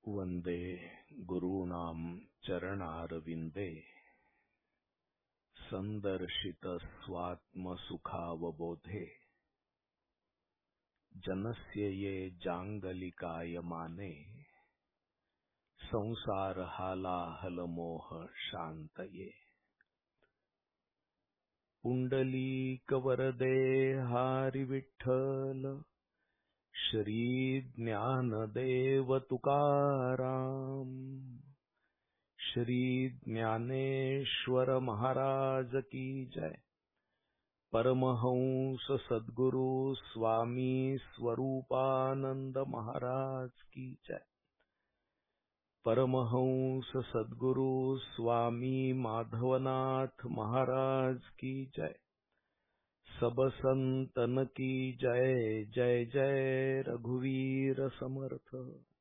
वंदे गुरूणां चरणारविंदे संदर्शित स्वात्मसुखावबोधे जनस्य ये जांगलिकायमाने संसार हालाहलमोह शांतये। पुंडलीक वरदे हरी विठ्ठल श्री ज्ञानदेव तुकाराम श्री ज्ञानेश्वर महाराज की जय। परमहंस सद्गुरु स्वामी स्वरूपानंद महाराज की जय। परमहंस सद्गुरु स्वामी माधवनाथ महाराज की जय। सब संतन की जय। जय जय रघुवीर समर्थ।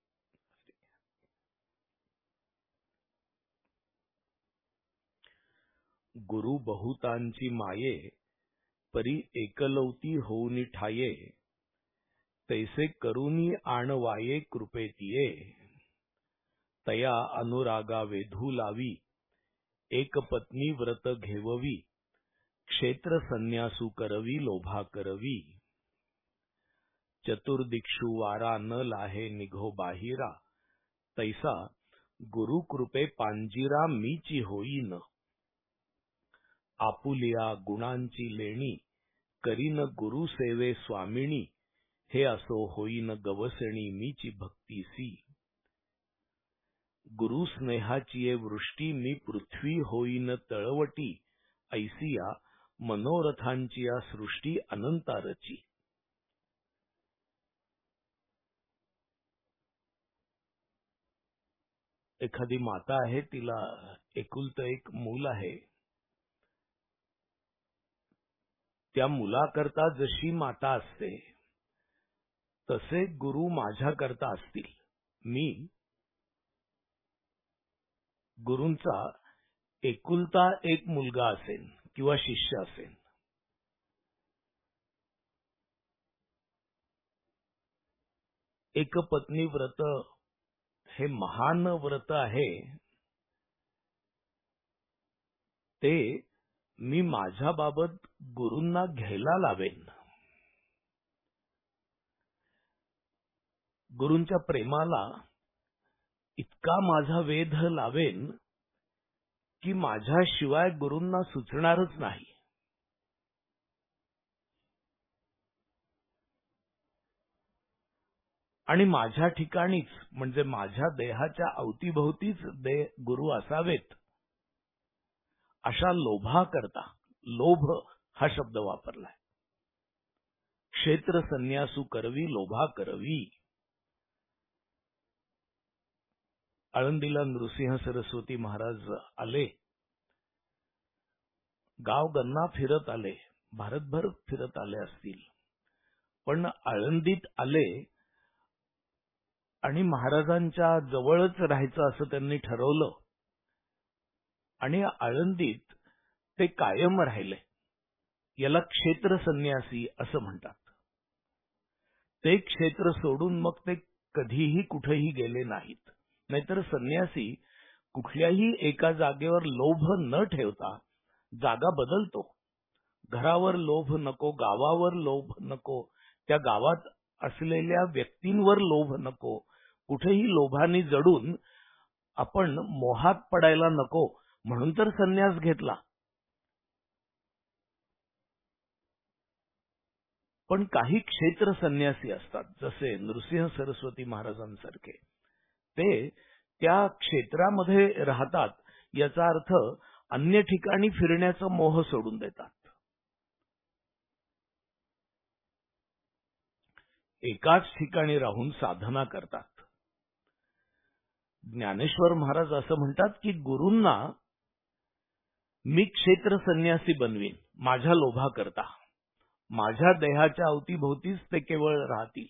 गुरु बहुतांची माये परी एकलवती होऊनी ठाये तैसे करुणी आणवाये कृपेतिये। तया अनुरागा वेधू लावी एक पत्नी व्रत घेववी क्षेत्र संन्यासू करवी लोभा करवी। चतुर्दिक्षु वारा न लाहे निघो बाहिरा तैसा गुरु कृपे पांजिरा मीची होईन। आपुलिया गुणांची लेणी करीन गुरु सेवे स्वामिनी हे असो होईन गवसणी मीची भक्तीसी। गुरु स्नेहाची वृष्टी मी पृथ्वी होईन तळवटी ऐसिया मनोरथांची या सृष्टी अनंतारची। एखादी माता आहे, तिला एकुलतं एक मूल आहे. त्या मुलाकरता जशी माता असते तसे गुरु माझ्याकरता असतील. मी गुरूंचा एकुलता एक मुलगा असेन किंवा शिष्य असेन. एक पत्नी व्रत हे महान व्रत आहे. ते मी माझ्या बाबत गुरूंना घ्यायला लावेन. गुरूंच्या प्रेमाला इतका माझा वेध लावेन की माझ्याशिवाय गुरूंना सुचणारच नाही. आणि माझ्या ठिकाणीच म्हणजे माझ्या देहाच्या अवतीभोवतीच गुरु असावेत अशा लोभा करता, लोभ हा शब्द वापरलाय. क्षेत्र संन्यासू करवी लोभा करवी. आळंदीला नृसिंह सरस्वती महाराज आले. गाव गन्ना फिरत आले, भारतभर फिरत आले असतील, पण आळंदीत आले आणि महाराजांच्या जवळच राहायचं असं त्यांनी ठरवलं आणि आळंदीत ते कायम राहिले. याला क्षेत्र संन्यासी असं म्हणतात. ते क्षेत्र सोडून मग ते कधीही कुठेही गेले नाहीत. नाहीतर संन्यासी कुठल्याही एका जागेवर लोभ न ठेवता जागा बदलतो. घरावर लोभ नको, गावावर लोभ नको, त्या गावात असलेल्या व्यक्तींवर लोभ नको. कुठेही लोभाने जडून आपण मोहात पडायला नको म्हणून तर संन्यास घेतला. पण काही क्षेत्र संन्यासी असतात, जसे नृसिंह सरस्वती महाराजांसारखे. ते त्या क्षेत्रामध्ये राहतात. याचा अर्थ अन्य ठिकाणी फिरण्याचा मोह सोडून देतात. एकाच ठिकाणी राहून साधना करतात. ज्ञानेश्वर महाराज असं म्हणतात की गुरूंना मी क्षेत्र संन्यासी बनवीन माझ्या लोभा करता. माझ्या देहाच्या अवतीभोवतीच ते केवळ राहतील.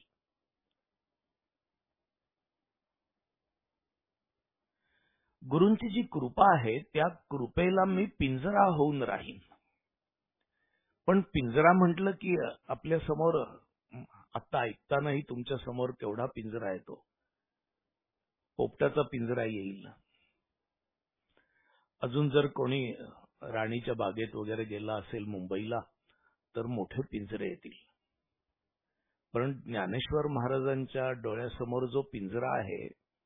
गुरूंची जी कृपा आहे त्या कृपेला मी पिंजरा होऊन राहीन. पण पिंजरा म्हटलं की आपल्या समोर आता ऐकतानाही तुमच्या समोर केवढा पिंजरा येतो. पोपटाचा पिंजरा येईल. अजून जर कोणी राणीच्या बागेत वगैरे गेला असेल मुंबईला तर मोठे पिंजरे येतील. पण ज्ञानेश्वर महाराजांच्या डोळ्यासमोर जो पिंजरा आहे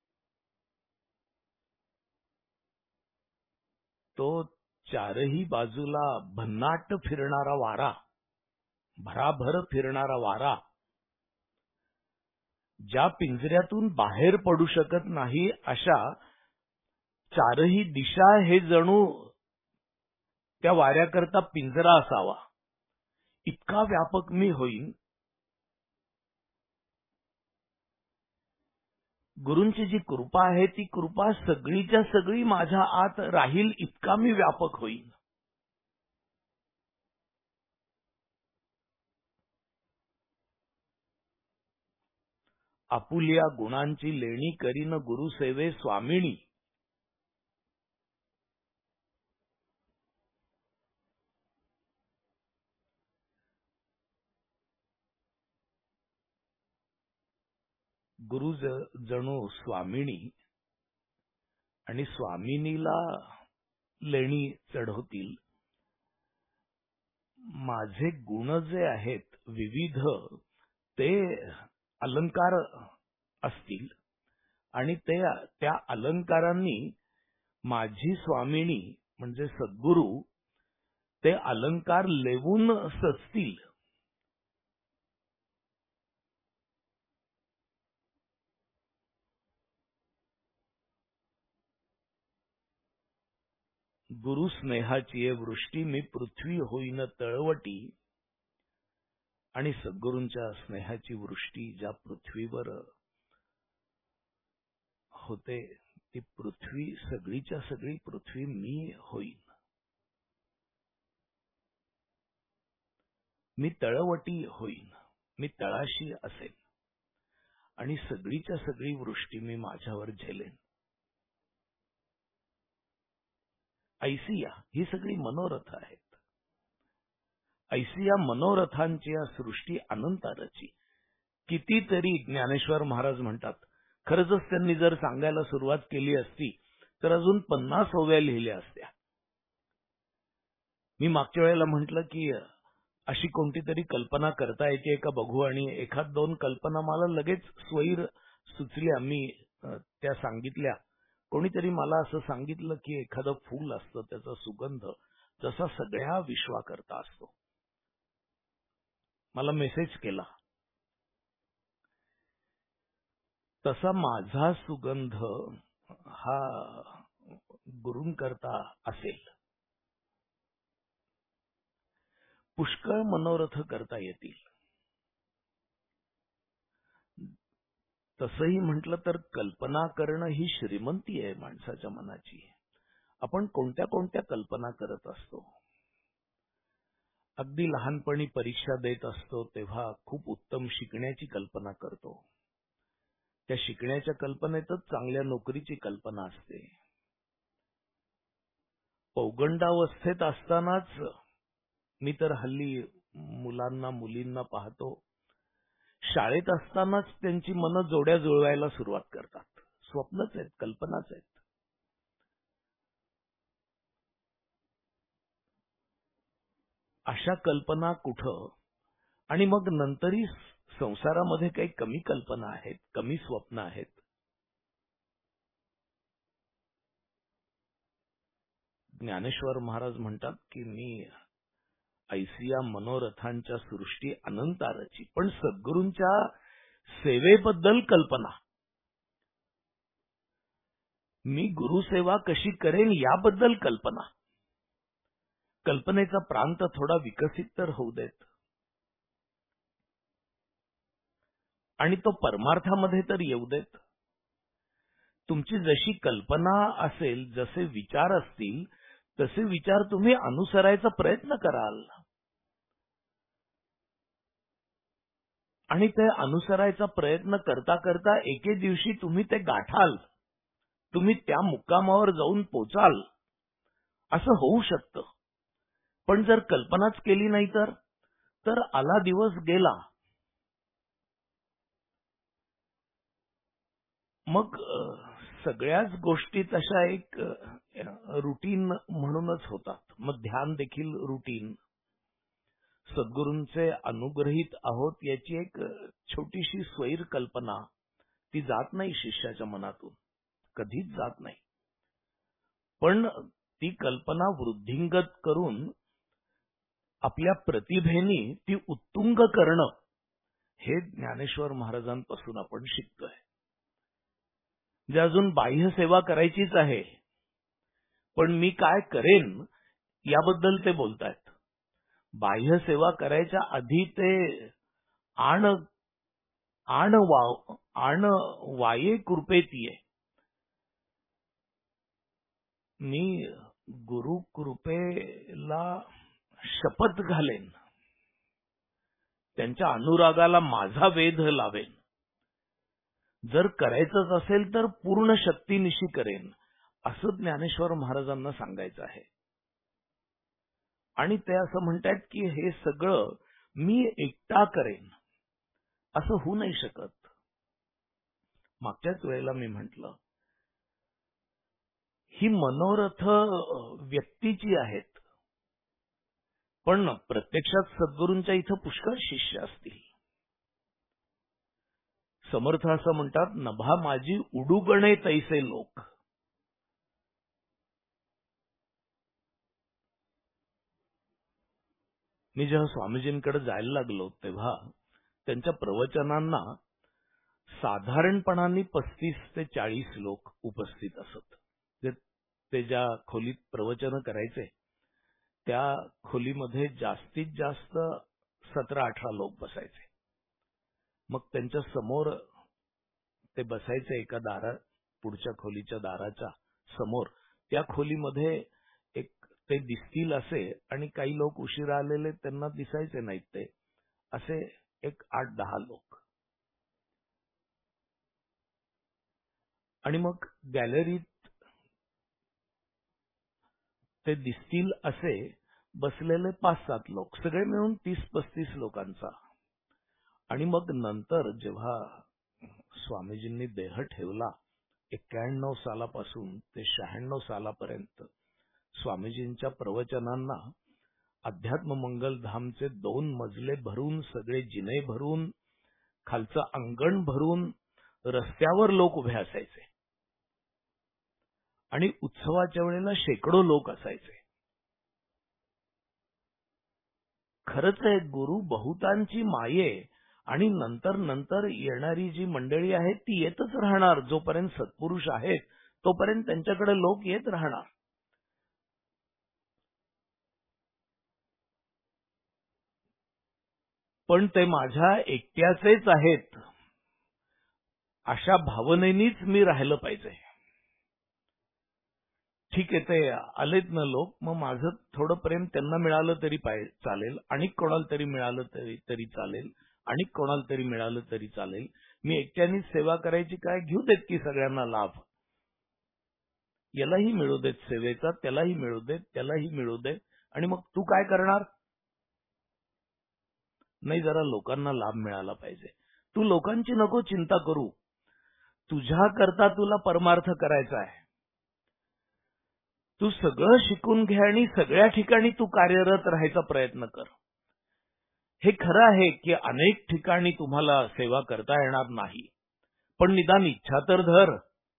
तो चारही बाजूला भन्नाट फिरणारा वारा, भराभर फिरणारा वारा, ज्या पिंजऱ्यातून बाहेर पडू शकत नाही अशा चारही दिशा हे जणू त्या वाऱ्याकरता पिंजरा असावा, इतका व्यापक मी होईन. गुरूंची जी कृपा आहे ती कृपा सगळीच्या सगळी माझ्या आत राहील, इतका मी व्यापक होईन. आपुलिया गुणांची लेणी करीन गुरुसेवे स्वामिनी. गुरु जणू स्वामिनी आणि स्वामिनीला लेणी चढवतील. माझे गुण जे आहेत विविध ते अलंकार असतील आणि त्या अलंकारांनी माझी स्वामिनी म्हणजे सद्गुरू ते अलंकार लेवून सजतील. गुरु स्नेहाची वृष्टी मी पृथ्वी होईन तळवटी. आणि सद्गुरूंच्या स्नेहाची वृष्टी ज्या पृथ्वीवर होते ती पृथ्वी सगळीच्या सगळी पृथ्वी मी होईन. मी तळवटी होईन, मी तळाशी असेन आणि सगळीच्या सगळी वृष्टी मी माझ्यावर झेलेन. ऐसिया ही सगळी मनोरथ आहेत. ऐसिया मनोरथांची या सृष्टी अनंताची. कितीतरी ज्ञानेश्वर महाराज म्हणतात, खरंच त्यांनी जर सांगायला सुरुवात केली असती तर अजून 50 ओव्या लिहिल्या असत्या. मी मागच्या वेळेला म्हटलं की अशी कोणती तरी कल्पना करता येते का बघू, आणि एखाद दोन कल्पना मला लगेच स्वैर सुचल्या. मी त्या सांगितल्या. कोणीतरी मला असं सांगितलं की एखादं फूल असतं त्याचा सुगंध जसा सगळ्या विश्वाकरता असतो. मला मेसेज केला तसा माझा सुगंध हा गुरूंकरता असेल. पुष्कळ मनोरथ करता येतील. तसंही म्हटलं तर कल्पना करणं ही श्रीमंती आहे माणसाच्या मनाची. आपण कोणत्या कोणत्या कल्पना करत असतो. अगदी लहानपणी परीक्षा देत असतो तेव्हा खूप उत्तम शिकण्याची कल्पना करतो. त्या शिकण्याच्या कल्पनेतच चांगल्या नोकरीची कल्पना असते. पौगंडावस्थेत असतानाच मी तर हल्ली मुलांना मुलींना पाहतो, शाळेत असतानाच त्यांची मनं जोड्या जुळवायला सुरुवात करतात. स्वप्नच आहेत, कल्पनाच आहेत. अशा कल्पना कुठं, आणि मग नंतरही संसारामध्ये काही कमी कल्पना आहेत, कमी स्वप्न आहेत. ज्ञानेश्वर महाराज म्हणतात की मी ऐसिया मनोरथांच्या सृष्टी अनंतारची. पण सद्गुरूंच्या सेवेबद्दल कल्पना, मी गुरुसेवा कशी करेन याबद्दल कल्पना. कल्पनेचा प्रांत थोडा विकसित तर होऊ देत आणि तो परमार्थामध्ये तर येऊ देत. तुमची जशी कल्पना असेल, जसे विचार असतील तसे विचार तुम्ही अनुसरायचा प्रयत्न कराल आणि ते अनुसरायचा प्रयत्न करता करता एके दिवशी तुम्ही ते गाठाल, तुम्ही त्या मुक्कामावर जाऊन पोचाल. असं होऊ शकतं. पण जर कल्पनाच केली नाही तर आला दिवस गेला. मग सगळ्याच गोष्टी तशा एक रुटीन म्हणूनच होतात. मग ध्यान देखील रुटीन. सद्गुरूंचे अनुग्रहित आहोत याची एक छोटीशी स्वैर कल्पना ती जात नाही शिष्याच्या मनातून, कधीच जात नाही. पण ती कल्पना वृद्धिंगत करून आपल्या प्रतिभेने ती उत्तुंग करणं हे ज्ञानेश्वर महाराजांपासून आपण शिकतोय. जे अजून बाह्य सेवा करायचीच आहे, पण मी काय करेन याबद्दल ते बोलतायत. बाह्य सेवा करायच्या आधी ते आण वाये कृपेतीये. मी गुरु कृपेला शपथ घालेन, त्यांच्या अनुरागाला माझा वेध लावेन. जर करायचंच असेल तर पूर्ण शक्तीनिशी करेन, असं ज्ञानेश्वर महाराजांना सांगायचं आहे. आणि ते असं म्हणतात की हे सगळं मी एकटा करेन, असं होऊ नाही शकत. मागच्याच वेळेला मी म्हटलं, ही मनोरथ व्यक्तीची आहेत, पण प्रत्यक्षात सद्गुरूंच्या इथं पुष्कळ शिष्य असतील. समर्थ असं म्हणतात, नभा माझी उडुगणे तैसे लोक. मी जेव्हा स्वामीजींकडे जायला लागलो तेव्हा त्यांच्या प्रवचनांना साधारणपणाने 35 ते 40 लोक उपस्थित असत. ते ज्या खोलीत प्रवचन करायचे त्या खोलीमध्ये जास्तीत जास्त 17-18 लोक बसायचे. मग त्यांच्या समोर ते बसायचे एका पुढच्या खोलीच्या दाराच्या समोर. त्या खोलीमध्ये एक ते दिसतील असे आणि काही लोक उशिरा आलेले त्यांना दिसायचे नाहीत, ते असे एक 8-10 लोक. आणि मग गॅलरीत ते दिसतील असे बसलेले 5-7 लोक, सगळे मिळून 30-35 लोकांचा. आणि मग नंतर जेव्हा स्वामीजींनी देह ठेवला 91 सालापासून ते 96 सालापर्यंत स्वामीजींच्या प्रवचनांना अध्यात्म मंगल धामचे 2 मजले भरून, सगळे जिने भरून, खालचं अंगण भरून रस्त्यावर लोक उभे असायचे. आणि उत्सवाच्या वेळेला शेकडो लोक असायचे. खरंच आहे, गुरु बहुतांची माये आणि नंतर येणारी जी मंडळी आहेत ती येतच राहणार. जोपर्यंत सत्पुरुष आहेत तोपर्यंत त्यांच्याकडे लोक येत राहणार. पण ते माझ्या एकट्याचेच आहेत अशा भावनेनीच मी राहिलं पाहिजे. ठीक आहे, ते आलेत ना लोक, मग माझं थोडं प्रेम त्यांना मिळालं तरी चालेल, आणि कोणाला तरी मिळालं तरी चालेल, आणि कोणाला तरी मिळालं तरी चालेल. मी एकट्यानेच सेवा करायची काय, घेऊ देत की सगळ्यांना लाभ. यालाही मिळू देत सेवेचा, त्यालाही मिळू देत, त्यालाही मिळू देत. आणि मग तू काय करणार? नाही, जरा लोकांना लाभ मिळाला पाहिजे. तू लोकांची नको चिंता करू, तुझ्या करता तुला परमार्थ करायचा आहे. तू सगळं शिकून घे आणि सगळ्या ठिकाणी तू कार्यरत राहायचा प्रयत्न कर. हे खरं आहे की अनेक ठिकाणी तुम्हाला सेवा करता येणार नाही, पण निदान इच्छा तर धर.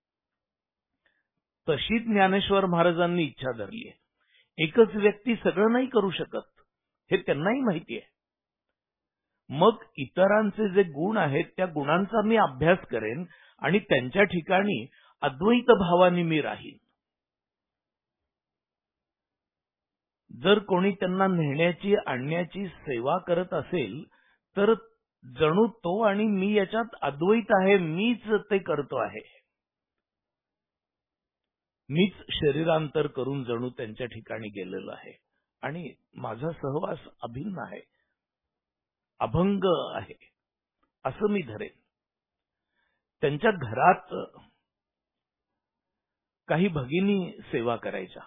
तशी ज्ञानेश्वर महाराजांनी इच्छा धरली आहे. एकच व्यक्ती सगळं नाही करू शकत, हे त्यांनाही माहिती आहे. मग इतरांचे जे गुण आहेत त्या गुणांचा मी अभ्यास करेन आणि त्यांच्या ठिकाणी अद्वैत भावाने मी राहीन. जर कोणी त्यांना नेण्याची आणण्याची सेवा करत असेल तर जणू तो आणि मी याच्यात अद्वैत आहे, मीच ते करतो आहे. मीच शरीरांतर करून जणू त्यांच्या ठिकाणी गेलेलो आहे आणि माझा सहवास अभिन्न आहे, अभंग आहे, असं मी धरेन. त्यांच्या घरात काही भगिनी सेवा करायच्या.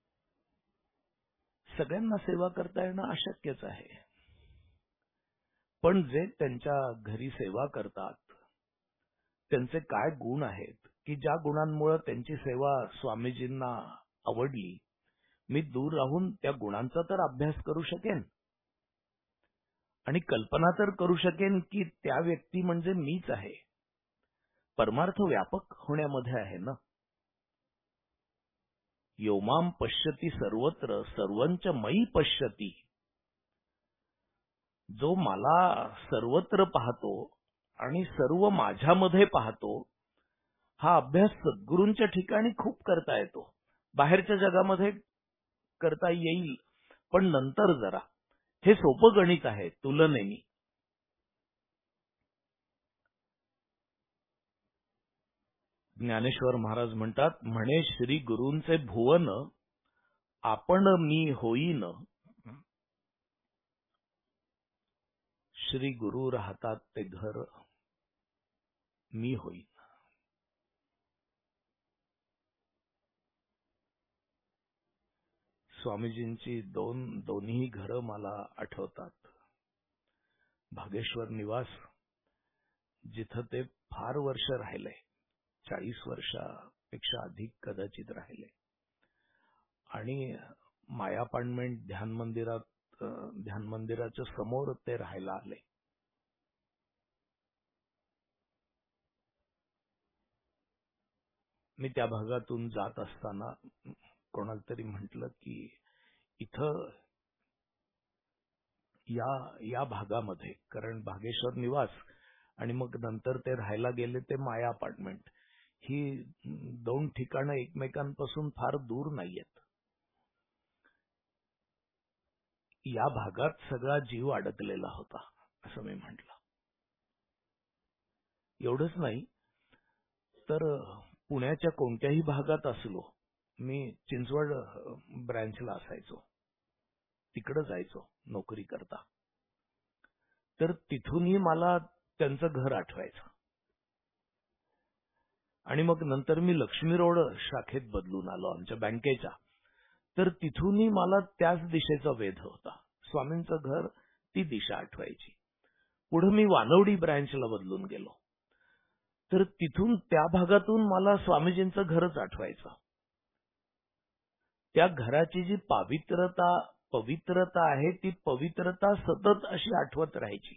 सगळ्यांना सेवा करता येणं अशक्यच आहे. पण जे त्यांच्या घरी सेवा करतात त्यांचे काय गुण आहेत की ज्या गुणांमुळे त्यांची सेवा स्वामीजींना आवडली, मी दूर राहून त्या गुणांचा तर अभ्यास करू शकेन आणि कल्पना तर करू शकेन की त्या व्यक्ती म्हणजे मीच आहे. परमार्थ व्यापक होण्यामध्ये आहे ना. योमाम पश्यती सर्वत्र सर्वंच मयी पश्यती. जो मला सर्वत्र पाहतो आणि सर्व माझ्यामध्ये पाहतो, हा अभ्यास सद्गुरूंच्या ठिकाणी खूप करता येतो. बाहेरच्या जगामध्ये करता येईल, पण नंतर जरा. हे सोपं गणित आहे तुलनेने. ज्ञानेश्वर महाराज म्हणतात, म्हणे श्री गुरूंचे भुवन आपण मी होईन. श्री गुरु राहतात ते घर मी होईन. स्वामीजींची दोन्ही घरं मला आठवतात. भागेश्वर निवास, जिथं ते फार वर्ष राहिले, 40 वर्षापेक्षा अधिक कदाचित राहिले, आणि माया अपार्टमेंट ध्यान मंदिराच्या समोर ते राहायला आले. मी त्या भागातून जात असताना कोणाला तरी म्हटलं की इथं या भागामध्ये, कारण भागेश्वर निवास आणि मग नंतर ते राहायला गेले ते माया अपार्टमेंट, ही 2 ठिकाणं एकमेकांपासून फार दूर नाहीयेत. या भागात सगळा जीव अडकलेला होता असं मी म्हटलं. एवढंच नाही तर पुण्याच्या कोणत्याही भागात असलो, मी चिंचवड ब्रँचला असायचो, तिकडे जायचो नोकरी करता, तर तिथूनही मला त्यांचं घर आठवायचं. आणि मग नंतर मी लक्ष्मी रोड शाखेत बदलून आलो आमच्या बँकेच्या, तर तिथूनही मला त्याच दिशेचा वेध होता. स्वामींचं घर ती दिशा आठवायची. पुढे मी वानवडी ब्रँचला बदलून गेलो, तर तिथून त्या भागातून मला स्वामीजींचं घरच आठवायचं. त्या घराची जी पवित्रता आहे, ती पवित्रता सतत अशी आठवत राहायची.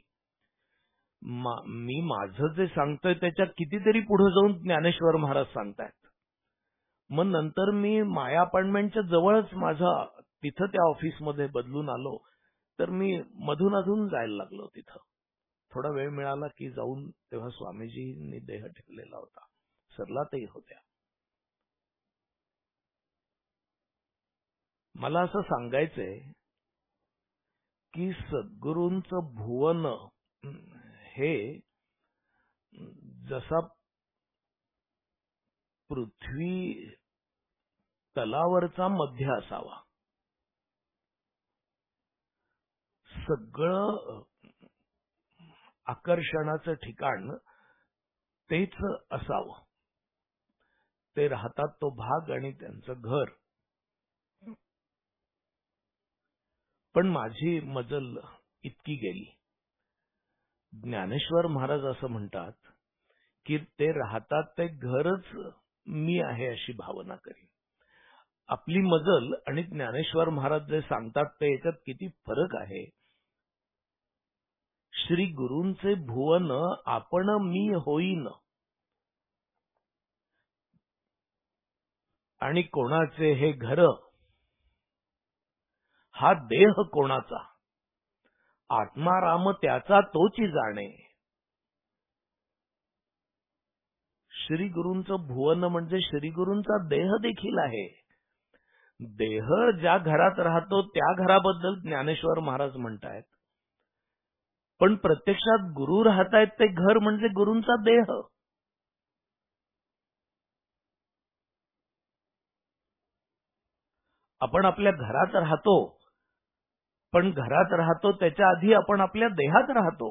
मी माझं जे सांगतोय त्याच्या कितीतरी पुढे जाऊन ज्ञानेश्वर महाराज सांगतायत. मग नंतर मी माया अपार्टमेंटच्या जवळच माझा तिथं त्या ऑफिसमध्ये बदलून आलो, तर मी मधून अधून जायला लागलो तिथं. थोडा वेळ मिळाला की जाऊन, तेव्हा स्वामीजींनी देह ठेवलेला होता, सरलाताई होत्या. मला असं सांगायचंय की सद्गुरूंचं भुवन हे जसा पृथ्वी तलावरचा मध्य असावा, सगळं आकर्षणाचं ठिकाण तेच असावं. ते राहतात तो भाग आणि त्यांचं घर. पण माझी मजल इतकी गेली. ज्ञानेश्वर महाराज असं म्हणतात की ते राहतात ते घरच मी आहे अशी भावना करी. आपली मजल आणि ज्ञानेश्वर महाराज जे सांगतात ते याच्यात किती फरक आहे. श्री गुरूंचे भुवन आपण मी होईन. आणि कोणाचे हे घर, हा देह कोणाचा, आत्माराम त्याचा तोची जाणे. श्री गुरूंचं भुवन म्हणजे श्री गुरूंचा देह देखील आहे. देह ज्या घरात राहतो त्या घराबद्दल ज्ञानेश्वर महाराज म्हणतायत, पण प्रत्यक्षात गुरु राहतायत ते घर म्हणजे गुरूंचा देह. आपण आपल्या घरात राहतो, पण घरात राहतो त्याच्या आधी आपण आपल्या देहात राहतो,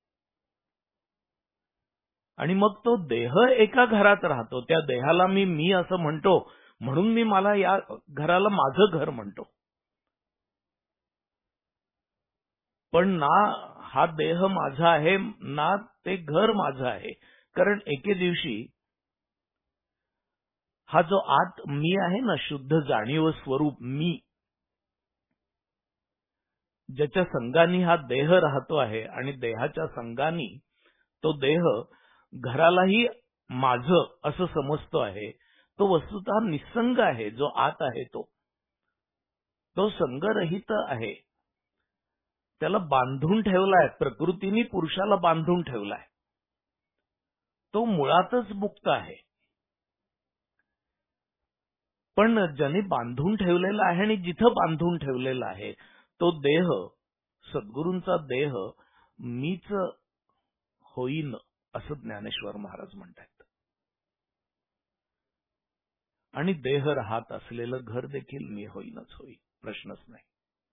आणि मग तो देह एका घरात राहतो. त्या देहाला मी असं म्हणतो, म्हणून मी मला या घराला माझं घर म्हणतो. पण ना हा देह माझा आहे ना ते घर माझं आहे. कारण एके दिवशी हा जो आत मी आहे ना, शुद्ध जाणीव स्वरूप मी, ज्याच्या संगानी हा देह राहतो आहे आणि देहाच्या संगानी तो देह घरालाही माझं असं समजतो आहे, तो वस्तुतः निसंग आहे. जो आत आहे तो संगरहित आहे. त्याला बांधून ठेवलाय, प्रकृतीने पुरुषाला बांधून ठेवलाय. तो मुळातच मुक्त आहे. पण ज्याने बांधून ठेवलेला आहे आणि जिथं बांधून ठेवलेला आहे तो देह, सद्गुरूंचा देह मीच होईन असं ज्ञानेश्वर महाराज म्हणतात. आणि देह राहत असलेलं घर देखील मी होईनच होईल, प्रश्नच नाही.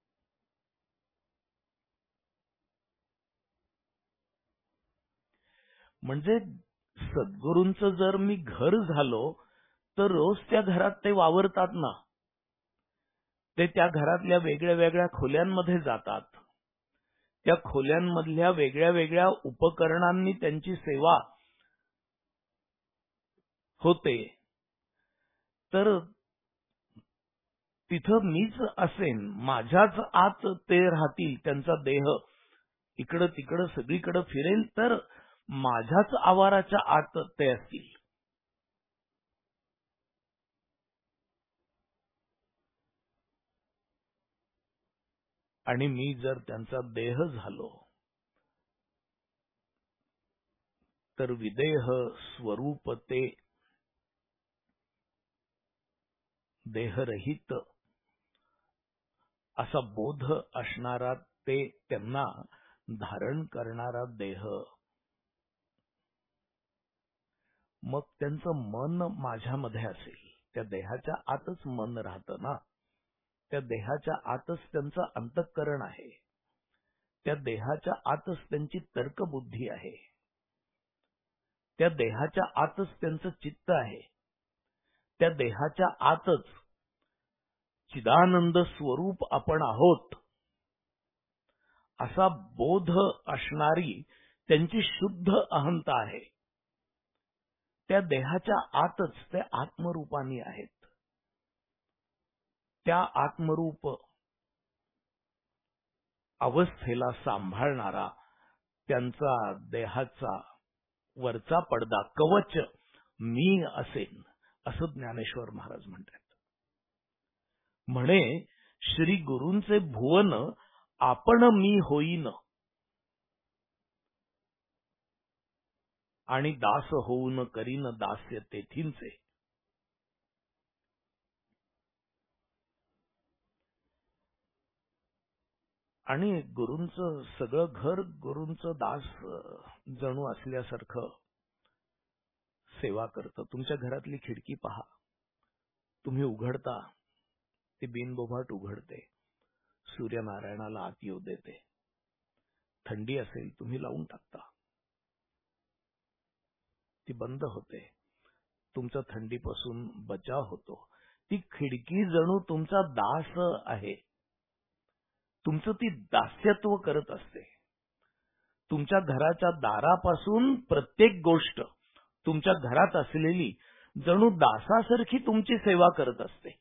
म्हणजे सद्गुरूंचं जर मी घर झालो तर रोज त्या घरात ते वावरतात ना. ते त्या घरातल्या वेगळ्या वेगळ्या खोल्यांमध्ये जातात. त्या खोल्यांमधल्या वेगळ्या वेगळ्या उपकरणांनी त्यांची सेवा होते. तर तिथं मीच असेन, माझ्याच आत ते राहतील. त्यांचा देह इकडं तिकडं सगळीकडे फिरेल तर माझ्याच आवाराच्या आत ते असतील. आणि मी जर त्यांचा देह झालो तर विदेह स्वरूप ते देहरहित असा बोध असणारा, ते त्यांना धारण करणारा देह. मग त्यांचं मन माझ्यामध्ये असेल. त्या देहाच्या आतच मन राहतं ना. त्या देहाच्या आतच त्यांचं अंतःकरण आहे. त्या देहाच्या आतच त्यांची तर्कबुद्धी आहे. त्या देहाच्या आतच त्यांचं चित्त आहे. त्या देहाच्या आतच चिदानंद स्वरूप आपण आहोत असा बोध असणारी त्यांची शुद्ध अहंता आहे. त्या देहाच्या आतच ते आत्मरूपानी आहेत. त्या आत्मरूप अवस्थेला सांभाळणारा त्यांचा देहाचा वरचा पडदा कवच मी असेन असं ज्ञानेश्वर महाराज म्हणतात. म्हणे श्री गुरूंचे भुवन आपण मी होईन आणि दास होऊन करीन दास्य तेथींचे. आणि गुरूंचं सगळं घर गुरूंचं दास जणू असल्यासारखं सेवा करतं. तुमच्या घरातली खिडकी पहा, तुम्ही उघडता ती बिनबोभाट उघडते, सूर्यनारायणाला आत येऊ देते. थंडी असेल तुम्ही लावून टाकता, ती बंद होते, तुमचा थंडीपासून बचाव होतो. ती खिडकी जणू तुमचा दास आहे. तुमचं ती दास्यत्व करत असते. तुमच्या घराच्या दारापासून प्रत्येक गोष्ट तुमच्या घरात असलेली जणू दासासारखी तुमची सेवा करत असते.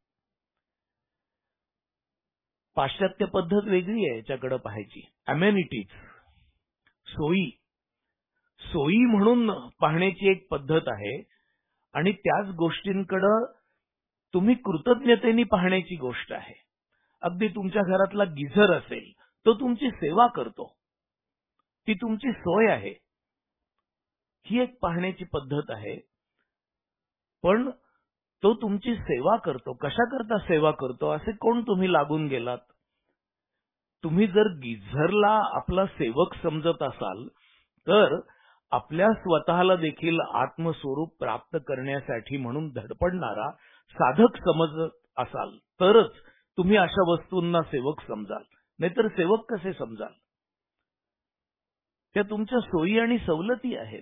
पाश्चात्य पद्धत वेगळी आहे याच्याकडे पाहायची. अमेनिटीज, सोयी, सोयी म्हणून पाहण्याची एक पद्धत आहे आणि त्याच गोष्टींकडे तुम्ही कृतज्ञतेने पाहण्याची गोष्ट आहे. अगदी तुमच्या घरातला गिझर असेल, तो तुमची सेवा करतो, ती तुमची सोय आहे, ही एक पाहण्याची पद्धत आहे. पण तो तुमची सेवा करतो. कशा करता सेवा करतो असे कोण तुम्ही लागून गेलात? तुम्ही जर गिझरला आपला सेवक समजत असाल तर आपल्या स्वतःला देखील आत्मस्वरूप प्राप्त करण्यासाठी म्हणून धडपडणारा साधक समजत असाल तरच तुम्ही अशा वस्तूंना सेवक समजाल, नाहीतर सेवक कसे समजाल? त्या तुमच्या सोयी आणि सवलती आहेत.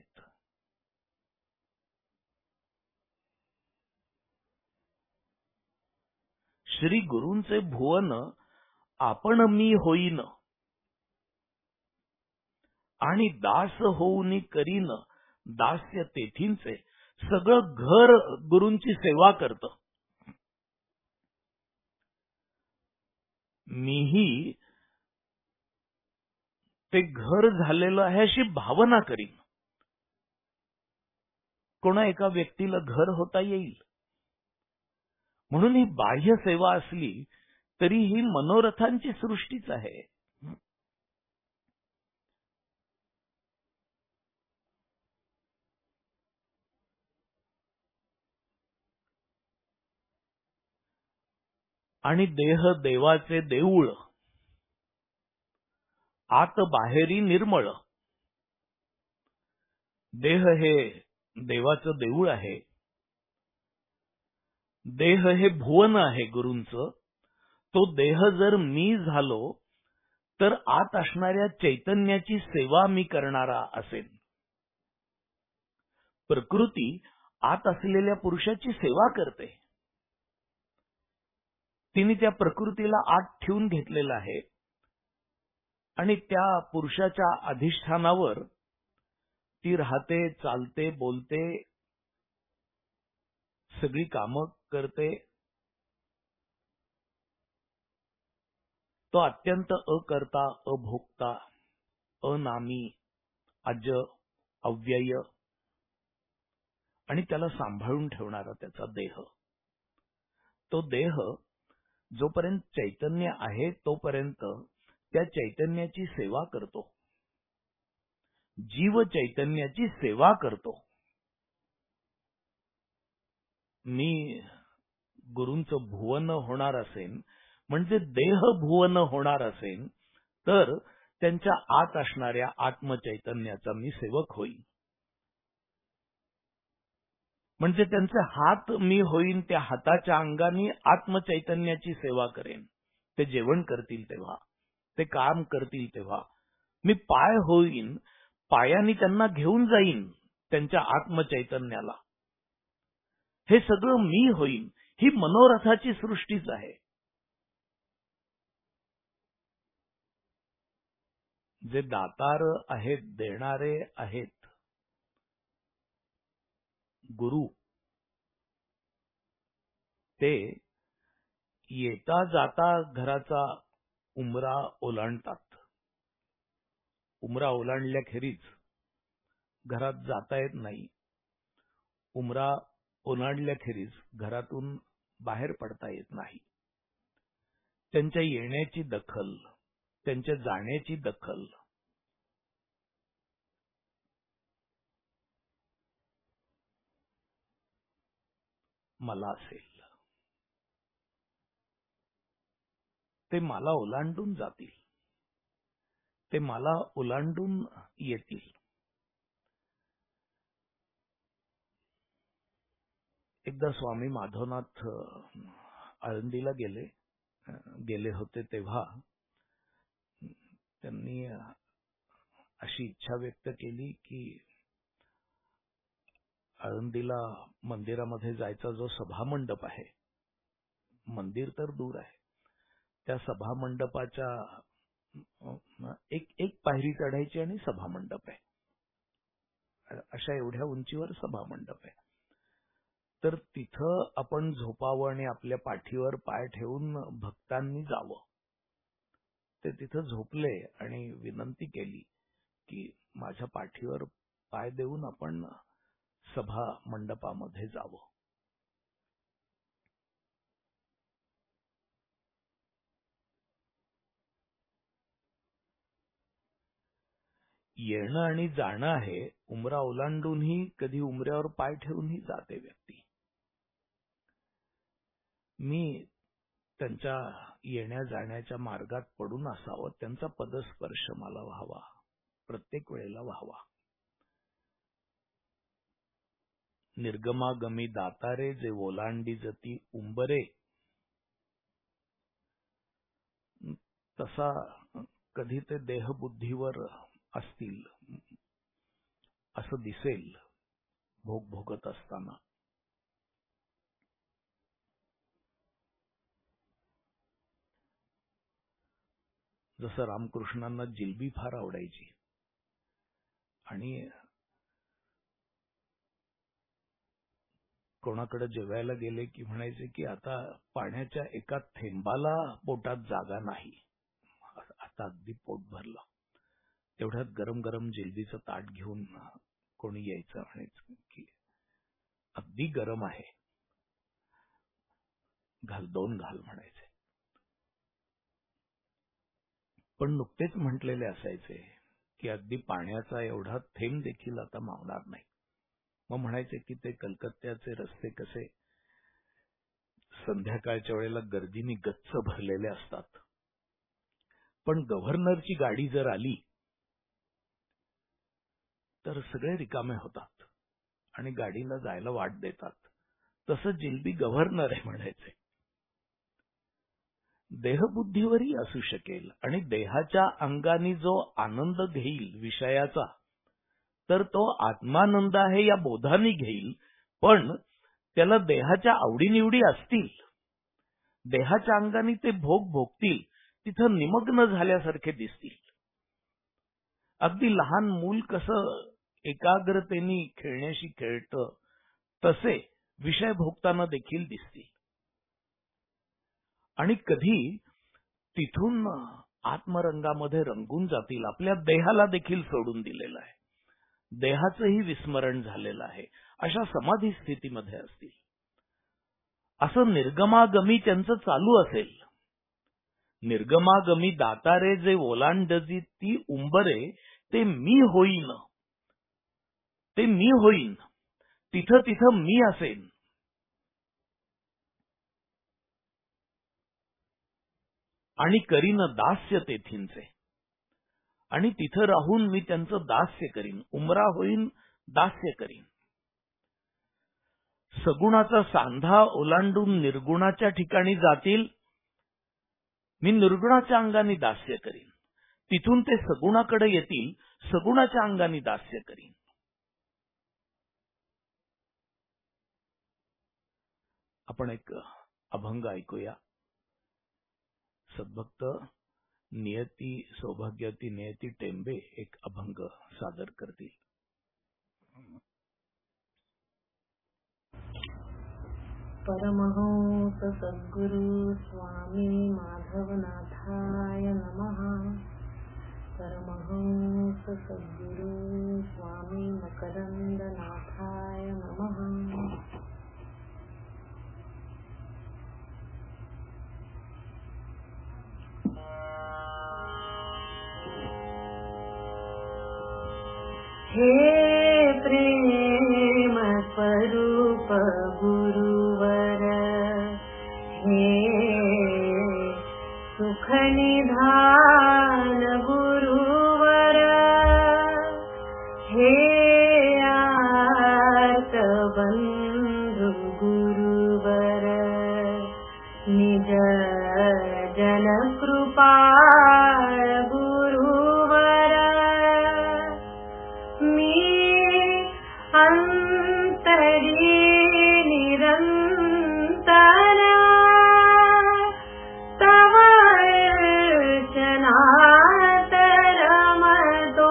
श्री गुरूंचे भुवन आपण मी होईन आणि दास होऊनी करीन दास्य तेथींचे. सगळं घर गुरूंची सेवा करतं. मीही ते घर झालेलं आहे अशी भावना करीन. कोणा एका व्यक्तीला घर होता येईल म्हणून ही बाह्य सेवा असली तरी ही मनोरथांची सृष्टीच आहे. आणि देह देवाचे देऊळ, आत बाहेरी निर्मळ. देह हे देवाचं देऊळ आहे. देह हे भुवन आहे गुरूंचं. तो देह जर मी झालो तर आत असणाऱ्या चैतन्याची सेवा मी करणारा असेन. प्रकृती आत असलेल्या पुरुषाची सेवा करते. तिने त्या प्रकृतीला आत ठेवून घेतलेलं आहे आणि त्या पुरुषाच्या अधिष्ठानावर ती राहते, चालते, बोलते, सगळी कामं करते. तो अत्यंत अकर्ता, अभोक्ता, अनामी, अज, अव्यय आणि त्याला सांभाळून ठेवणारा त्याचा देह. तो देह जोपर्यंत चैतन्य आहे तोपर्यंत त्या चैतन्याची सेवा करतो. जीव चैतन्याची सेवा करतो. मी गुरूंचं भुवन होणार असेन म्हणजे देह भुवन होणार असेन तर त्यांच्या आत असणाऱ्या आत्मचैतन्याचा मी सेवक होईन. म्हणजे त्यांचे हात मी होईन, त्या हाताच्या अंगाने आत्मचैतन्याची सेवा करेन. ते जेवण करतील तेव्हा, ते काम करतील तेव्हा मी पाय होईन, पायाने त्यांना घेऊन जाईन त्यांच्या आत्मचैतन्याला. हे सगळं मी होईन. ही मनोरथाची सृष्टीच आहे. जे दातार आहेत, देणारे आहेत गुरु, ते येता जाता घराचा उंबरा ओलांडतात. उंबरा ओलांडल्याखेरीज घरात जाता येत नाही. उंबरा ओलांडल्याखेरीज घरातून बाहेर पडता येत नाही. त्यांच्या येण्याची दखल, त्यांच्या जाण्याची दखल मला असेल. ते मला ओलांडून जातील. ते मला ओलांडून येतील. एकदा स्वामी माधवनाथ आळंदीला गेले होते तेव्हा त्यांनी अशी इच्छा व्यक्त केली की आळंदीला मंदिरामध्ये जायचा जो सभामंडप आहे, मंदिर तर दूर आहे, त्या सभामंडपाच्या एक पायरी चढायची आणि सभामंडप आहे. अशा एवढ्या उंचीवर सभामंडप आहे. तर तिथं आपण झोपावं आणि आपल्या पाठीवर पाय ठेवून भक्तांनी जावं. ते तिथं झोपले आणि विनंती केली की माझ्या पाठीवर पाय देऊन आपण सभा मंडपामध्ये जावं. येणं आणि जाणं आहे. उंबरा ओलांडूनही कधी उंबऱ्यावर पाय ठेवूनही जाते व्यक्ती. मी त्यांच्या येण्या जाण्याच्या मार्गात पडून असावं, त्यांचा पदस्पर्श मला व्हावा, प्रत्येक वेळेला व्हावा. निर्गमागमी दातारे जे ओलांडी जती उंबरे, तसा कधी ते देहबुद्धीवर असतील असं दिसेल भोग भोगत असताना. जसं रामकृष्णांना जिलबी फार आवडायची, आणि कोणाकडे जेवायला गेले की म्हणायचे की आता पाण्याच्या एका थेंबाला पोटात जागा नाही, आता अगदी पोट भरलं. तेवढ्यात गरम गरम जिलबीचं ताट घेऊन कोणी यायचं, म्हणायचं की अगदी गरम आहे, घाल, 2 घाल म्हणायचे. पण नुकतेच म्हटलेले असायचे की अगदी पाण्याचा एवढा थेंब देखील आता मावणार नाही. मग म्हणायचे की ते कलकत्त्याचे रस्ते कसे संध्याकाळच्या वेळेला गर्दीने गच्च भरलेले असतात, पण गव्हर्नरची गाडी जर आली तर सगळे रिकामे होतात आणि गाडीला जायला वाट देतात. तसं जिलबी गव्हर्नर आहे म्हणायचे. देहबुद्धीवरही असू शकेल आणि देहाच्या अंगाने जो आनंद घेईल विषयाचा, तर तो आत्मानंद आहे या बोधाने घेईल, पण त्याला देहाच्या आवडीनिवडी असतील, देहाच्या अंगाने ते भोग भोगतील, तिथं निमग्न झाल्यासारखे दिसतील. अगदी लहान मूल कसं एकाग्रतेने खेळण्याशी खेळतं, तसे विषय भोगताना देखील दिसतील. आणि कधी तिथून आत्मरंगामध्ये रंगून जातील, आपल्या देहाला देखील सोडून दिलेलं आहे, देहाचंही विस्मरण झालेलं आहे, अशा समाधी स्थितीमध्ये असतील. असं निर्गमागमी त्यांचं चालू असेल. निर्गमागमी दातारे जे ओलांडजी ती उंबरे, ते मी होईन, ते मी होईन, तिथं तिथं मी असेन. आणि करीन दास्य तेथींचे, आणि तिथं राहून मी त्यांचं दास्य करीन, उमरा होईन, दास्य करीन. सगुणाचा सांधा ओलांडून निर्गुणाच्या ठिकाणी जातील, मी निर्गुणाच्या अंगाने दास्य करीन. तिथून ते सगुणाकडे येतील, सगुणाच्या अंगाने दास्य करीन. आपण एक अभंग ऐकूया. सद्भक्त नियती सौभाग्यवती नियती टेंबे एक अभंग सादर करतील. परमहंस सद्गुरु स्वामी माधवनाथाय नमः. परमहंस सद्गुरु स्वामी मकरंदनाथाय नमः. हे प्रेम स्वरूप गुरुवर, हे सुख निधान गुरुवर, हे आर्त बंधु गुरुवर, निज जन कृपाळ गुरुवर, मी अंतरी निरंतर तव अर्चनात रमतो.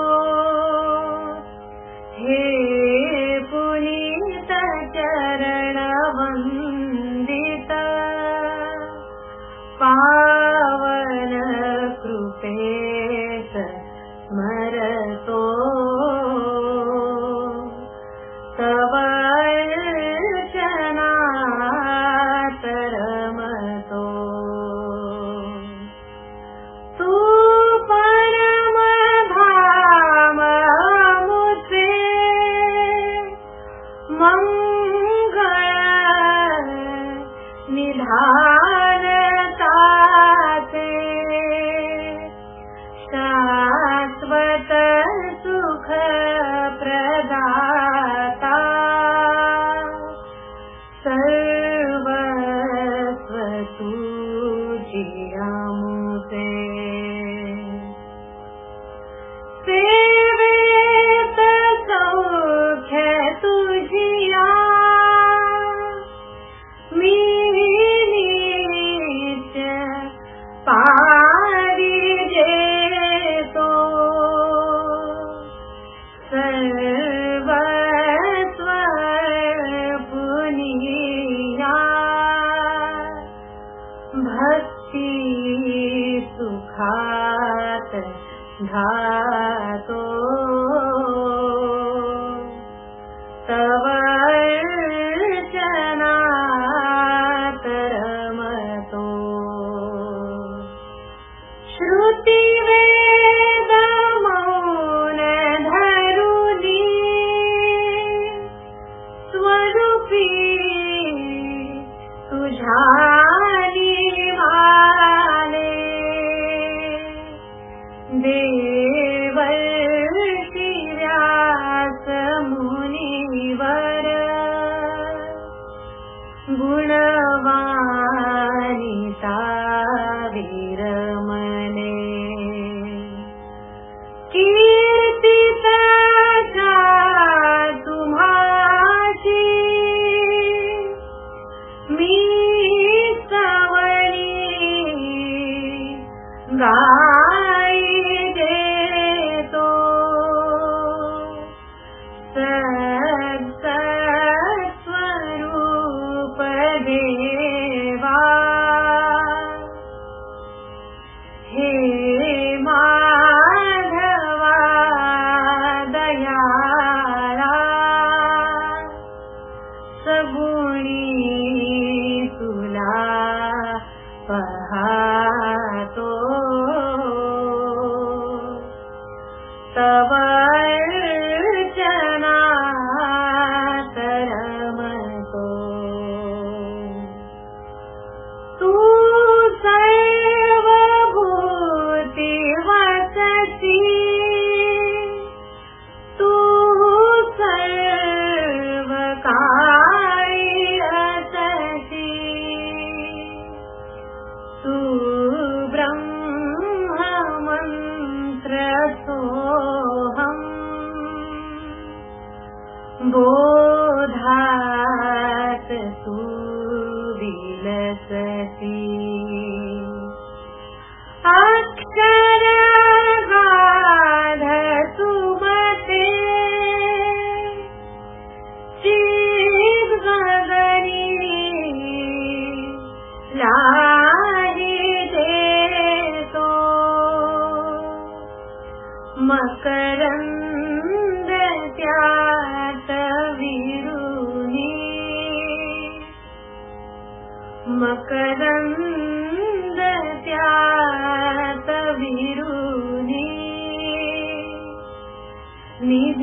हे पुनीत चरण वंदित, पावन कृपेत स्मरतो. तव अर्चनात रमतो. तू परम धाम मुझे मंगळ निधानताचे, शाश्वत सुख प्रदाता, सर्वस्व तुझिया मुझे. सेवेत सौख्य तुझिया, मी धातो तव अर्चनात रमतो श्रुती वेद मौन धरुनी स्वरूपी तुझा देवर्षि व्यास मुनिवर गुणवानिता विरमणे कीर्तिता तुम्हाची मी सवणी गाई देतो सत्स्वरूप देवा हे माधवा दयाळा सगुणी तुला पहातो तव अर्चनात रमतो तू सर्वभूती वसती तू सर्वकाळी असती तू ब्रह्ममंत्र सोहम् बोधात तू विलसती अक्षरगाध सुमते चिद गगनी लाही देतो मकरंद त्यात विरुनी मकरंद त्यात विरुनी निज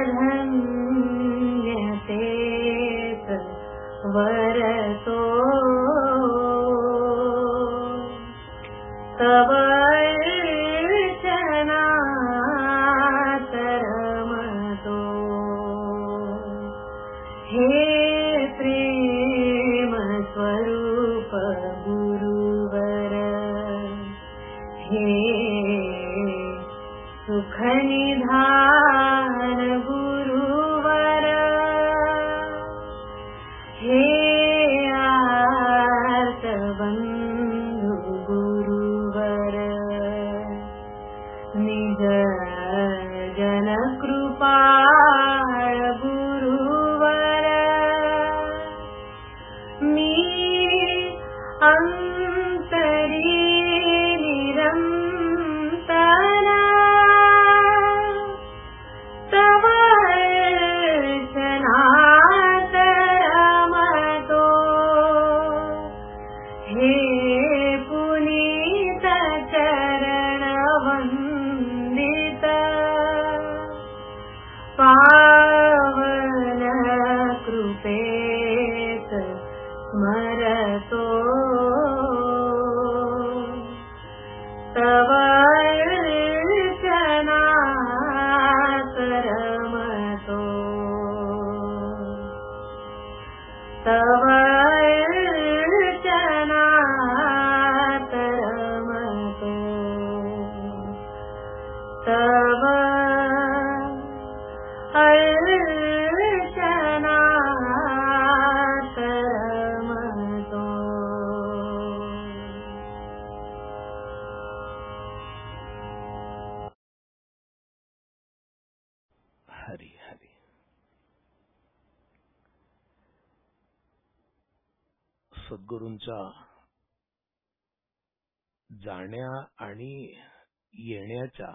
धन्यतेत वरतो तव अर्चनात रमतो हे प्रेम स्वरूप गुरुवर हे सुख निधान गुरुवर हे आर्त बंधु गुरुवर निज जन कृपाळ गुरुवर मी अंतरी निरंतरा तव अर्चनात रमतो हे पुनीत चरण वंदित पावन कृपेत स्मरतो तव अर्चनात रमतो तव अर्चनात रमतो तव अर्चनात रमतो हरी हरी. सद्गुरूंच्या जाण्या आणि येण्याच्या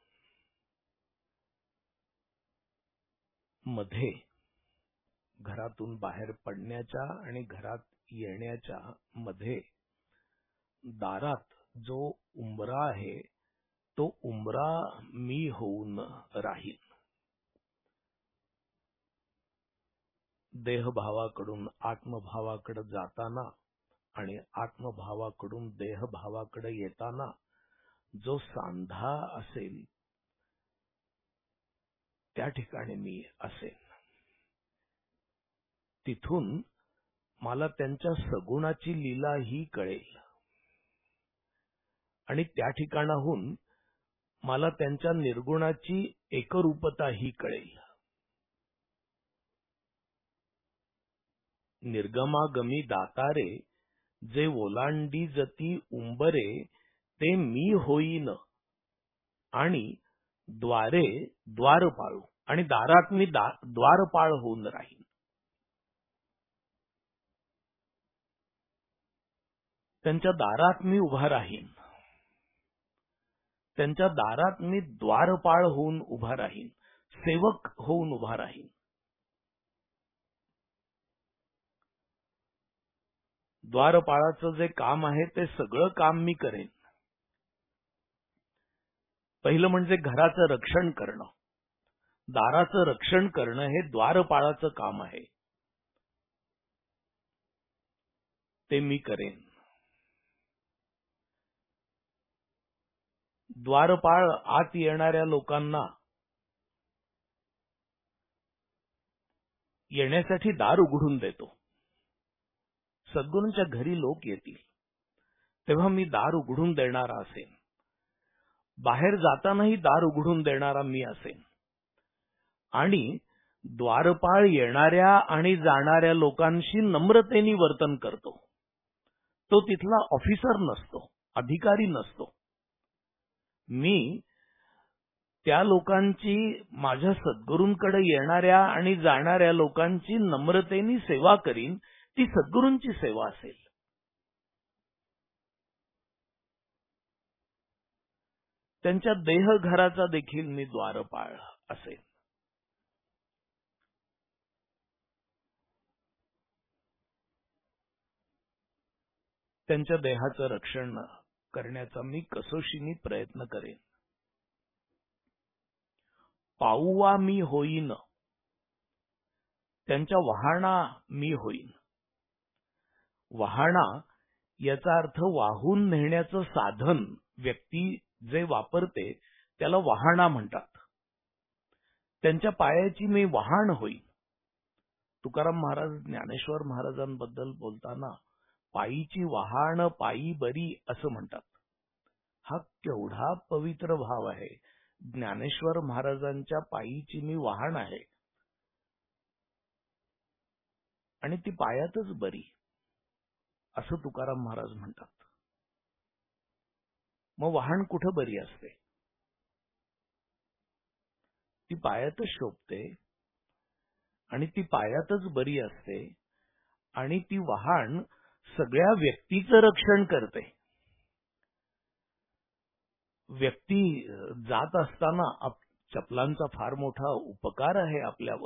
मध्ये, घरातून बाहेर पडण्याच्या आणि घरात येण्याच्या मध्ये दारात जो उंबरा आहे तो उंबरा मी होऊन राहील. देहभावाकडून आत्मभावाकडे जाताना आणि आत्मभावाकडून देहभावाकडे येताना जो सांधा असेल त्या ठिकाणी मी असेन. तिथून मला त्यांच्या सगुणाची लीला ही कळेल आणि त्या ठिकाणाहून मला त्यांच्या निर्गुणाची एकरूपता ही कळेल. निर्गमागमी दातारे जे ओलांडी जती उंबरे ते मी होईन आणि द्वारे द्वारपाळू आणि दारात मी द्वारपाळ होऊन राहीन. त्यांच्या दारात मी उभा राहीन. त्यांच्या दारात मी द्वारपाळ होऊन उभा राहीन, सेवक होऊन उभा राहीन. द्वारपाळाचं जे काम आहे ते सगळं काम मी करेन. पहिलं म्हणजे घराचं रक्षण करणं, दाराचं रक्षण करणं हे द्वारपाळाचं काम आहे, ते मी करेन. द्वारपाळ आत येणाऱ्या लोकांना येण्यासाठी दार उघडून देतो. सद्गुरूंच्या घरी लोक येतील तेव्हा मी दार उघडून देणारा असेन. बाहेर जातानाही दार उघडून देणारा मी असेन. आणि द्वारपाळ येणाऱ्या आणि जाणाऱ्या लोकांशी नम्रतेने वर्तन करतो. तो तिथला ऑफिसर नसतो, अधिकारी नसतो. मी त्या लोकांची, माझ्या सद्गुरूंकडे येणाऱ्या आणि जाणाऱ्या लोकांची नम्रतेने सेवा करीन. ती सद्गुरूंची सेवा असेल. त्यांच्या देहघराचा देखील मी द्वारपाळ असेल. त्यांच्या देहाचं रक्षण करण्याचा मी कसोशीने प्रयत्न करेन. पाऊवा मी होईन, त्यांच्या वहाणा मी होईन. वहाणा याचा अर्थ वाहून नेण्याचं साधन व्यक्ती जे वापरते त्याला वहाणा म्हणतात. त्यांच्या पायाची मी वहाण होईन. तुकाराम महाराज ज्ञानेश्वर महाराजांबद्दल बोलताना पायीची वहाण पायी बरी असं म्हणतात. हा केवढा पवित्र भाव आहे. ज्ञानेश्वर महाराजांच्या पायीची मी वहाण आहे आणि ती पायातच बरी असं तुकाराम महाराज म्हणतात. मग वहाण कुठं बरी असते? ती पायातच शोभते आणि ती पायातच बरी असते आणि ती वहाण सगळ्या व्यक्तीचं रक्षण करते. व्यक्ती जात असताना चपलांचा फार मोठा उपकार आहे आपल्यावर.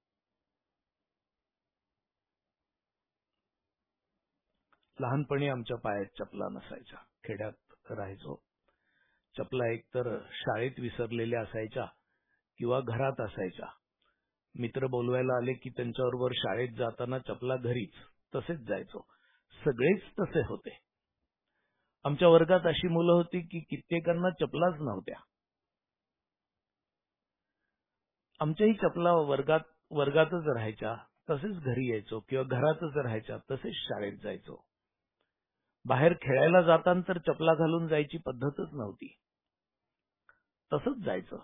लहानपणी आमच्या पायात चपला नसायच्या. खेड्यात राहायचो. चपला एकतर शाळेत विसरलेल्या असायच्या किंवा घरात असायच्या. मित्र बोलवायला आले की त्यांच्याबरोबर शाळेत जाताना चपला घरीच, तसेच जायचो. सगळेच तसे होते. आमच्या वर्गात अशी मुलं होती की कित्येकांना चपलाच नव्हत्या. आमच्याही चपला वर्गातच राहायच्या, तसेच घरी यायचो किंवा घरातच राहायच्या, तसेच शाळेत जायचो. बाहेर खेळायला जाताना तर चपला घालून जायची पद्धतच नव्हती, तसंच जायचं.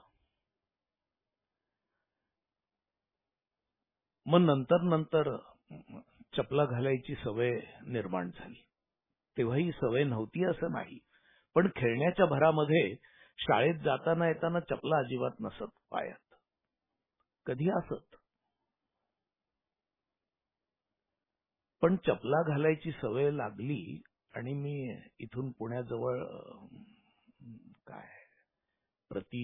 मग नंतर चपला घालायची सवय निर्माण झाली. तेव्हा ही सवय नव्हती असं नाही, पण खेळण्याच्या भरामध्ये शाळेत जाताना येताना चपला अजिबात नसत पायात, कधी असत. पण चपला घालायची सवय लागली आणि मी इथून पुण्याजवळ प्रति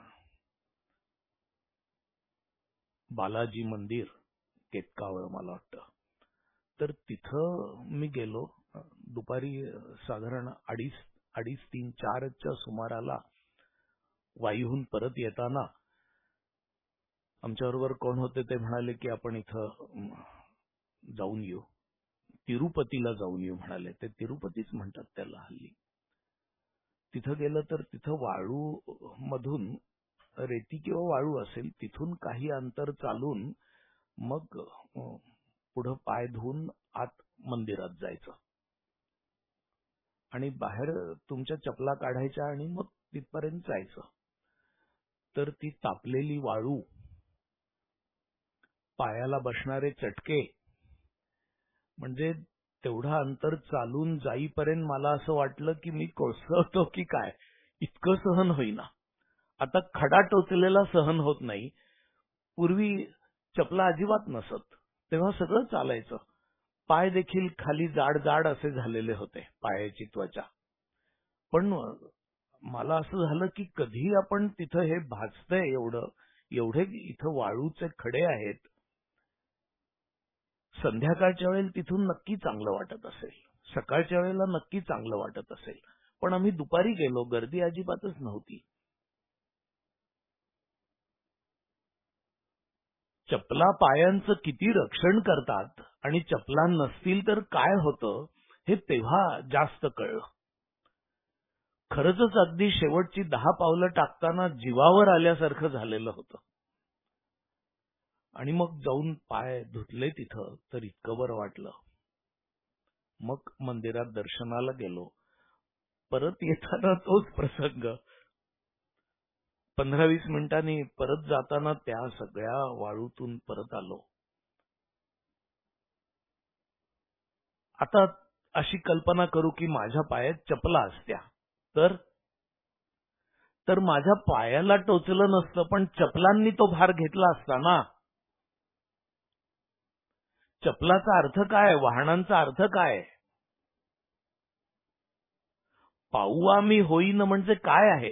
बालाजी मंदिर केतकावळ मला वाटतं. तर तिथं मी गेलो. दुपारी साधारण 2:30, 3, 4च्या सुमाराला वाईहून परत येताना आमच्याबरोबर कोण होते ते म्हणाले की आपण इथं जाऊन येऊ, तिरुपतीला जाऊन येऊ म्हणाले. ते तिरुपतीच म्हणतात त्याला हल्ली. तिथं गेलं तर तिथं वाळू मधून, रेती किंवा वाळू असेल, तिथून काही अंतर चालून मग पुढं पाय धुवून आत मंदिरात जायचं आणि बाहेर तुमच्या चपला काढायच्या आणि मग तिथपर्यंत जायचं. तर ती तापलेली वाळू, पायाला बसणारे चटके, म्हणजे तेवढा अंतर चालून जाईपर्यंत मला असं वाटलं की मी कोसळतो की काय, इतकं सहन होईना. आता खडा टोचलेला सहन होत नाही. पूर्वी चपला अजिबात नसत, तेव्हा सगळं चालायचं. पाय देखील खाली जाड जाड असे झालेले होते, पायाची त्वचा. पण मला असं झालं की कधी आपण तिथं हे भाजतंय एवढे इथं वाळूचे खडे आहेत. संध्याकाळच्या वेळेला तिथून नक्की चांगलं वाटत असेल, सकाळच्या वेळेला नक्की चांगलं वाटत असेल. पण आम्ही दुपारी गेलो, गर्दी अजिबातच नव्हती. चपला पायांचं किती रक्षण करतात आणि चपला नसतील तर काय होतं हे तेव्हा जास्त कळलं. खरंच अगदी शेवटची 10 पावलं टाकताना जीवावर आल्यासारखं झालेलं होतं. आणि मग जाऊन पाय धुतले तिथं, तर इतकं बरं वाटलं. मग मंदिरात दर्शनाला गेलो. परत येताना तोच प्रसंग. 15-20 मिनिटांनी परत जाताना त्या सगळ्या वाळूतून परत आलो. आता अशी कल्पना करू की माझ्या पायात चपला असत्या, तर माझ्या पायाला टोचलं नसतं, पण चपलांनी तो भार घेतला असता ना. चपलाचा अर्थ काय, वाहनांचा अर्थ काय? पाऊआ मी होईन म्हणजे काय आहे?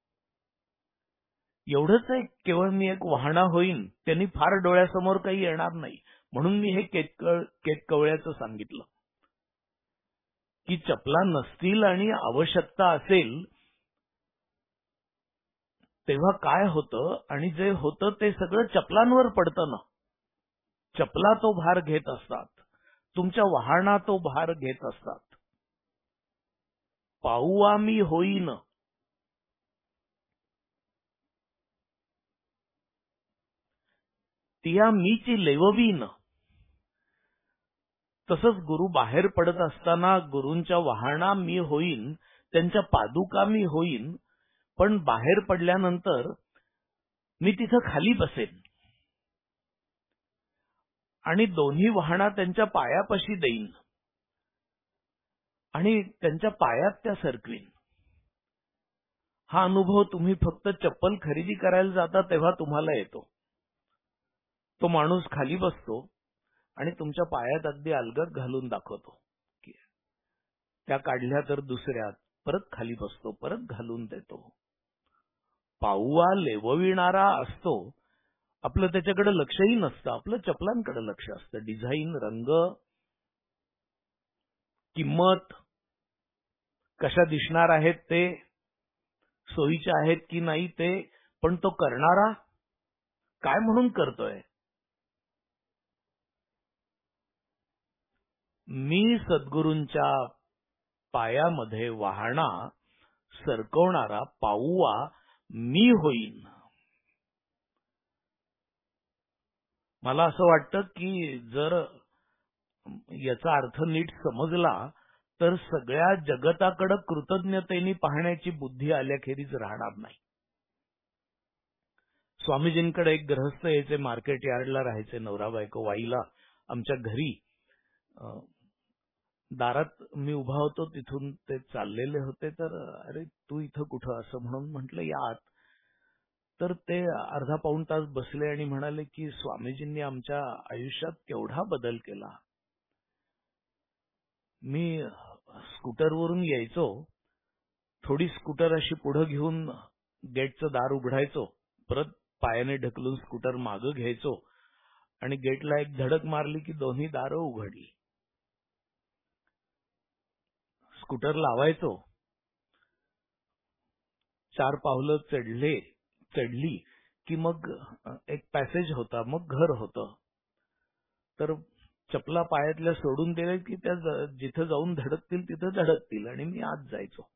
एवढंच आहे, केवळ मी एक वाहना होईन, त्यांनी फार डोळ्यासमोर काही येणार नाही. म्हणून मी हे केतकवळ्याचं सांगितलं की चपला नसतील आणि आवश्यकता असेल तेव्हा काय होतं, आणि जे होतं ते सगळं चपलांवर पडतं ना. चपला तो भार घेत असतात, तुमच्या वाहना तो भार घेत असतात. पाऊआ मी होईन, तिया मीची लेववीन. तसंच गुरु बाहेर पडत असताना गुरूंच्या वाहना मी होईन, त्यांच्या पादुका मी होईन, पण बाहेर पडल्यानंतर मी तिथं खाली बसेन आणि दोन्ही वाहना त्यांच्या पायापाशी देईन आणि त्यांच्या पायात त्या सरकवीन. हा अनुभव तुम्ही फक्त चप्पल खरेदी करायला जाता तेव्हा तुम्हाला येतो. तो माणूस खाली बसतो आणि तुमच्या पायात अगदी अलगद घालून दाखवतो. त्या काढल्या तर दुसऱ्यात परत खाली बसतो, परत घालून देतो. पाऊआ लेवविणारा असतो. आपलं त्याच्याकडे लक्षही नसतं, आपलं चपलांकडे लक्ष असतं. डिझाईन, रंग, किंमत, कशा दिसणार आहेत ते, सोयीच्या आहेत की नाही ते, पण तो करणारा काय म्हणून करतोय. मी सद्गुरूंच्या पायामध्ये वाहना सरकवणारा पाऊआ मी होईन. मला असं वाटतं की जर याचा अर्थ नीट समजला तर सगळ्या जगताकडे कृतज्ञतेने पाहण्याची बुद्धी आल्याखेरीज राहणार नाही. स्वामीजींकडे एक गृहस्थ यायचे, मार्केट यार्डला राहायचे, नवरा बायको. वाईला आमच्या घरी दारात मी उभा होतो, तिथून ते चाललेले होते. तर अरे तू इथं कुठं, असं म्हणून म्हटलं या आत. तर ते अर्धा पाऊण तास बसले आणि म्हणाले की स्वामीजींनी आमच्या आयुष्यात केवढा बदल केला. मी स्कूटरवरून यायचो, थोडी स्कूटर अशी पुढे घेऊन गेटचं दार उघडायचो, परत पायाने ढकलून स्कूटर मागं घ्यायचो आणि गेटला एक धडक मारली की दोन्ही दारं उघडली. स्कूटर लावायचो, 4 पावलं चढली की मग एक पॅसेज होता, मग घर होतं. तर चपला पायातल्या सोडून दिल्या की त्या जिथं जाऊन धडकतील तिथं धडकतील आणि मी आत जायचो.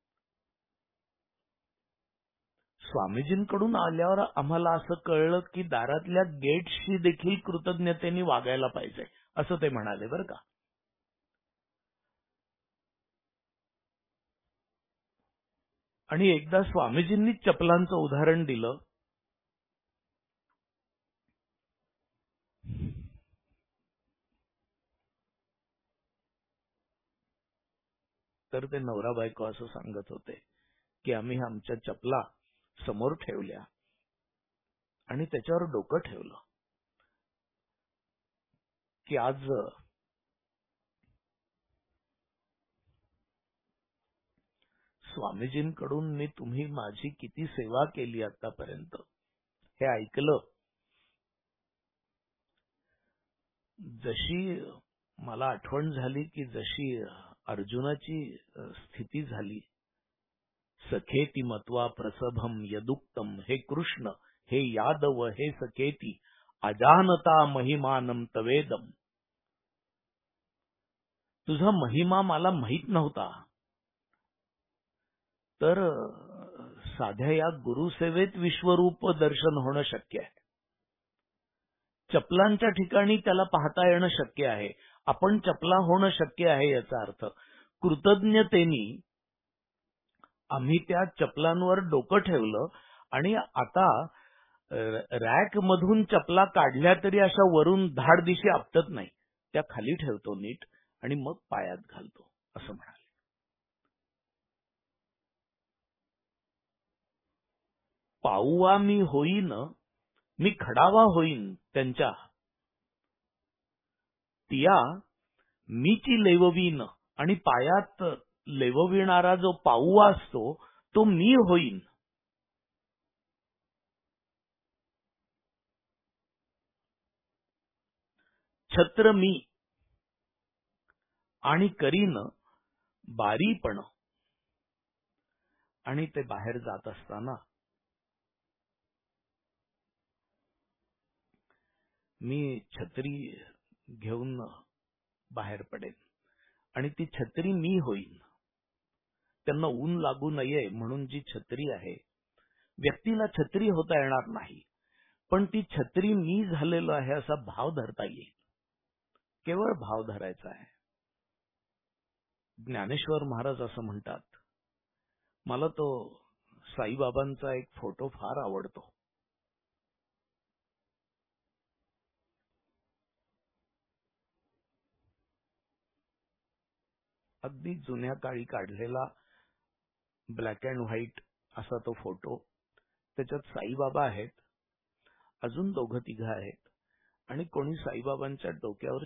स्वामीजींकडून आल्यावर आम्हाला असं कळलं की दारातल्या गेटशी देखील कृतज्ञतेने वागायला पाहिजे, असं ते म्हणाले बरं का. आणि एकदा स्वामीजींनी चपलांचं उदाहरण दिलं. तर ते नवरा बायको असं सांगत होते की आम्ही आमच्या चपला समोर ठेवल्या आणि त्याच्यावर डोकं ठेवलं की आज स्वामीजींकडून मी तुम्ही माझी किती सेवा केली आतापर्यंत हे ऐकलं. जशी मला आठवण झाली की जशी अर्जुनाची स्थिती झाली, सखेती मत्वा प्रसभम यदुक्तम, हे कृष्ण हे यादव हे सखेती अजानता महिमानम तवेदम, तुझा महिमा मला माहित नव्हता. तर साध्या या गुरुसेवेत विश्वरूप दर्शन होणं शक्य आहे. चपलांच्या ठिकाणी त्याला पाहता येणं शक्य आहे. आपण चपला होणं शक्य आहे याचा अर्थ कृतज्ञतेने आम्ही त्या चपलांवर डोकं ठेवलं आणि आता रॅक मधून चपला काढल्या तरी अशा वरून धाड दिशी आपटत नाही, त्या खाली ठेवतो नीट आणि मग पायात घालतो, असं म्हणाले. पाऊवा मी होईन, मी खडावा होईन त्यांच्या, तिया मीची लेववीन, आणि पायात लेवविणारा जो पाऊवा असतो तो मी होईन. छत्र मी आणि करीन बारीपण. आणि ते बाहेर जात असताना मी छत्री घेऊन बाहेर पडेन आणि ती छत्री मी होईन. त्यांना ऊन लागू नये म्हणून जी छत्री आहे, व्यक्तीला छत्री होता येणार नाही, पण ती छत्री मी झालेलो आहे असा भाव धरता येईल. केवळ भाव धरायचा आहे. ज्ञानेश्वर महाराज असं म्हणतात, मला तो साईबाबांचा एक फोटो फार आवडतो. अगदी जुन्या काळी काढलेला ब्लॅक अँड व्हाईट असा तो फोटो. त्याच्यात साईबाबा आहेत, अजून 2-3 आहेत आणि कोणी साईबाबांच्या डोक्यावर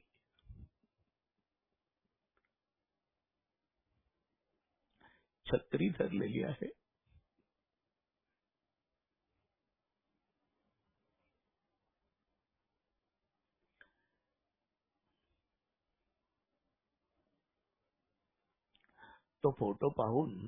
छत्री धरलेली आहे. तो फोटो पाहून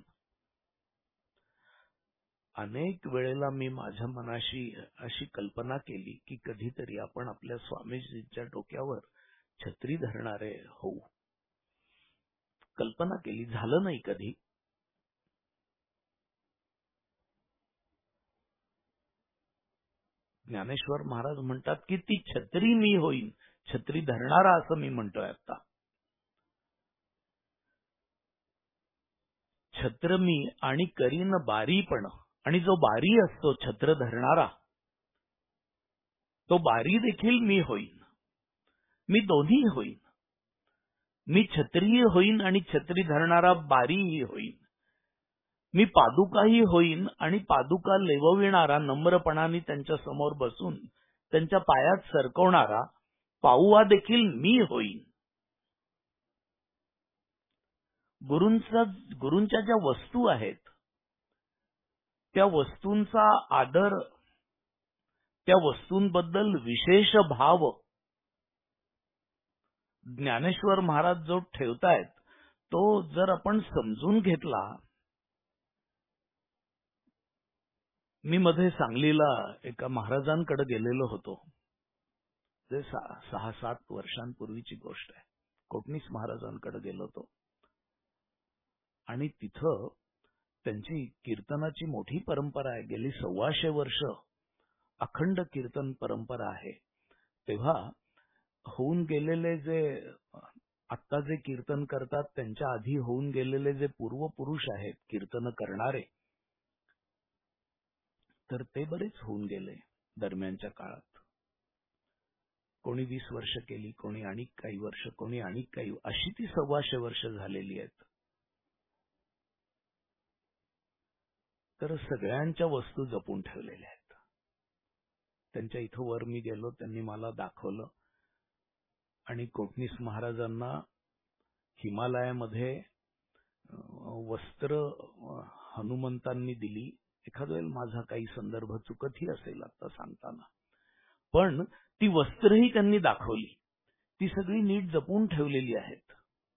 अनेक वेळेला मी माझ्या मनाशी अशी कल्पना केली की कधीतरी आपण आपल्या स्वामीजींच्या डोक्यावर छत्री धरणारे होऊ. कल्पना केली, झालं नाही कधी. ज्ञानेश्वर महाराज म्हणतात की ती छत्री मी होईन, छत्री धरणारा असं मी म्हणतोय आता. छत्र मी आणि करीन बारीपण. आणि जो बारी असतो छत्र धरणारा, तो बारी देखील मी होईन. मी दोन्ही होईन. मी छत्रीही होईन आणि छत्री धरणारा बारीही होईन. मी पादुकाही होईन आणि पादुका लेवविणारा, नम्रपणाने त्यांच्या समोर बसून त्यांच्या पायात सरकवणारा पाऊवा देखील मी होईन. गुरूंच्या ज्या वस्तू आहेत त्या वस्तूंचा आदर, त्या वस्तूंबद्दल विशेष भाव ज्ञानेश्वर महाराज जो ठेवतायत तो जर आपण समजून घेतला. मी मध्ये सांगलीला एका महाराजांकडे गेलेलो होतो. ते 6-7 वर्षांपूर्वीची गोष्ट आहे. कोटणीस महाराजांकडे गेलो होतो आणि तिथं त्यांची कीर्तनाची मोठी परंपरा आहे. गेली 125 वर्ष अखंड कीर्तन परंपरा आहे. तेव्हा होऊन गेलेले जे आत्ता जे कीर्तन करतात त्यांच्या आधी होऊन गेलेले जे पूर्वपुरुष आहेत कीर्तन करणारे, तर ते बरेच होऊन गेले दरम्यानच्या काळात. कोणी 20 वर्ष केली, कोणी आणि काही वर्ष, कोणी आणि काही, अशी ती 125 वर्ष झालेली आहेत. तर सगळ्यांच्या वस्तू जपून ठेवलेल्या आहेत. त्यांच्या इथं वर मी गेलो, त्यांनी मला दाखवलं आणि कोटणीस महाराजांना हिमालयामध्ये वस्त्र हनुमंतांनी दिली. एखाद्या वेळेला माझा काही संदर्भ चुकतही असेल आता सांगताना, पण ती वस्त्रही त्यांनी दाखवली. ती सगळी नीट जपून ठेवलेली आहेत.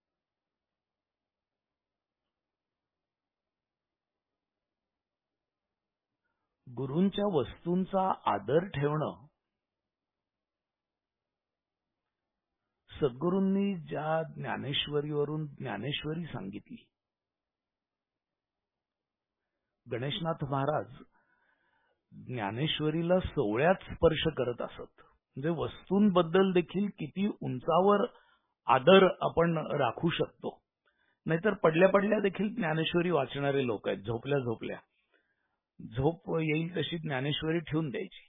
गुरूंच्या वस्तूंचा आदर ठेवणं, सद्गुरूंनी ज्या ज्ञानेश्वरीवरून ज्ञानेश्वरी सांगितली. गणेशनाथ महाराज ज्ञानेश्वरीला सोवळ्यात स्पर्श करत असत. म्हणजे वस्तूंबद्दल देखील किती उंचावर आदर आपण राखू शकतो. नाहीतर पडल्या पडल्या देखील ज्ञानेश्वरी वाचणारे लोक आहेत. झोपल्या झोपल्या झोप येईल तशी ज्ञानेश्वरी ठेवून द्यायची.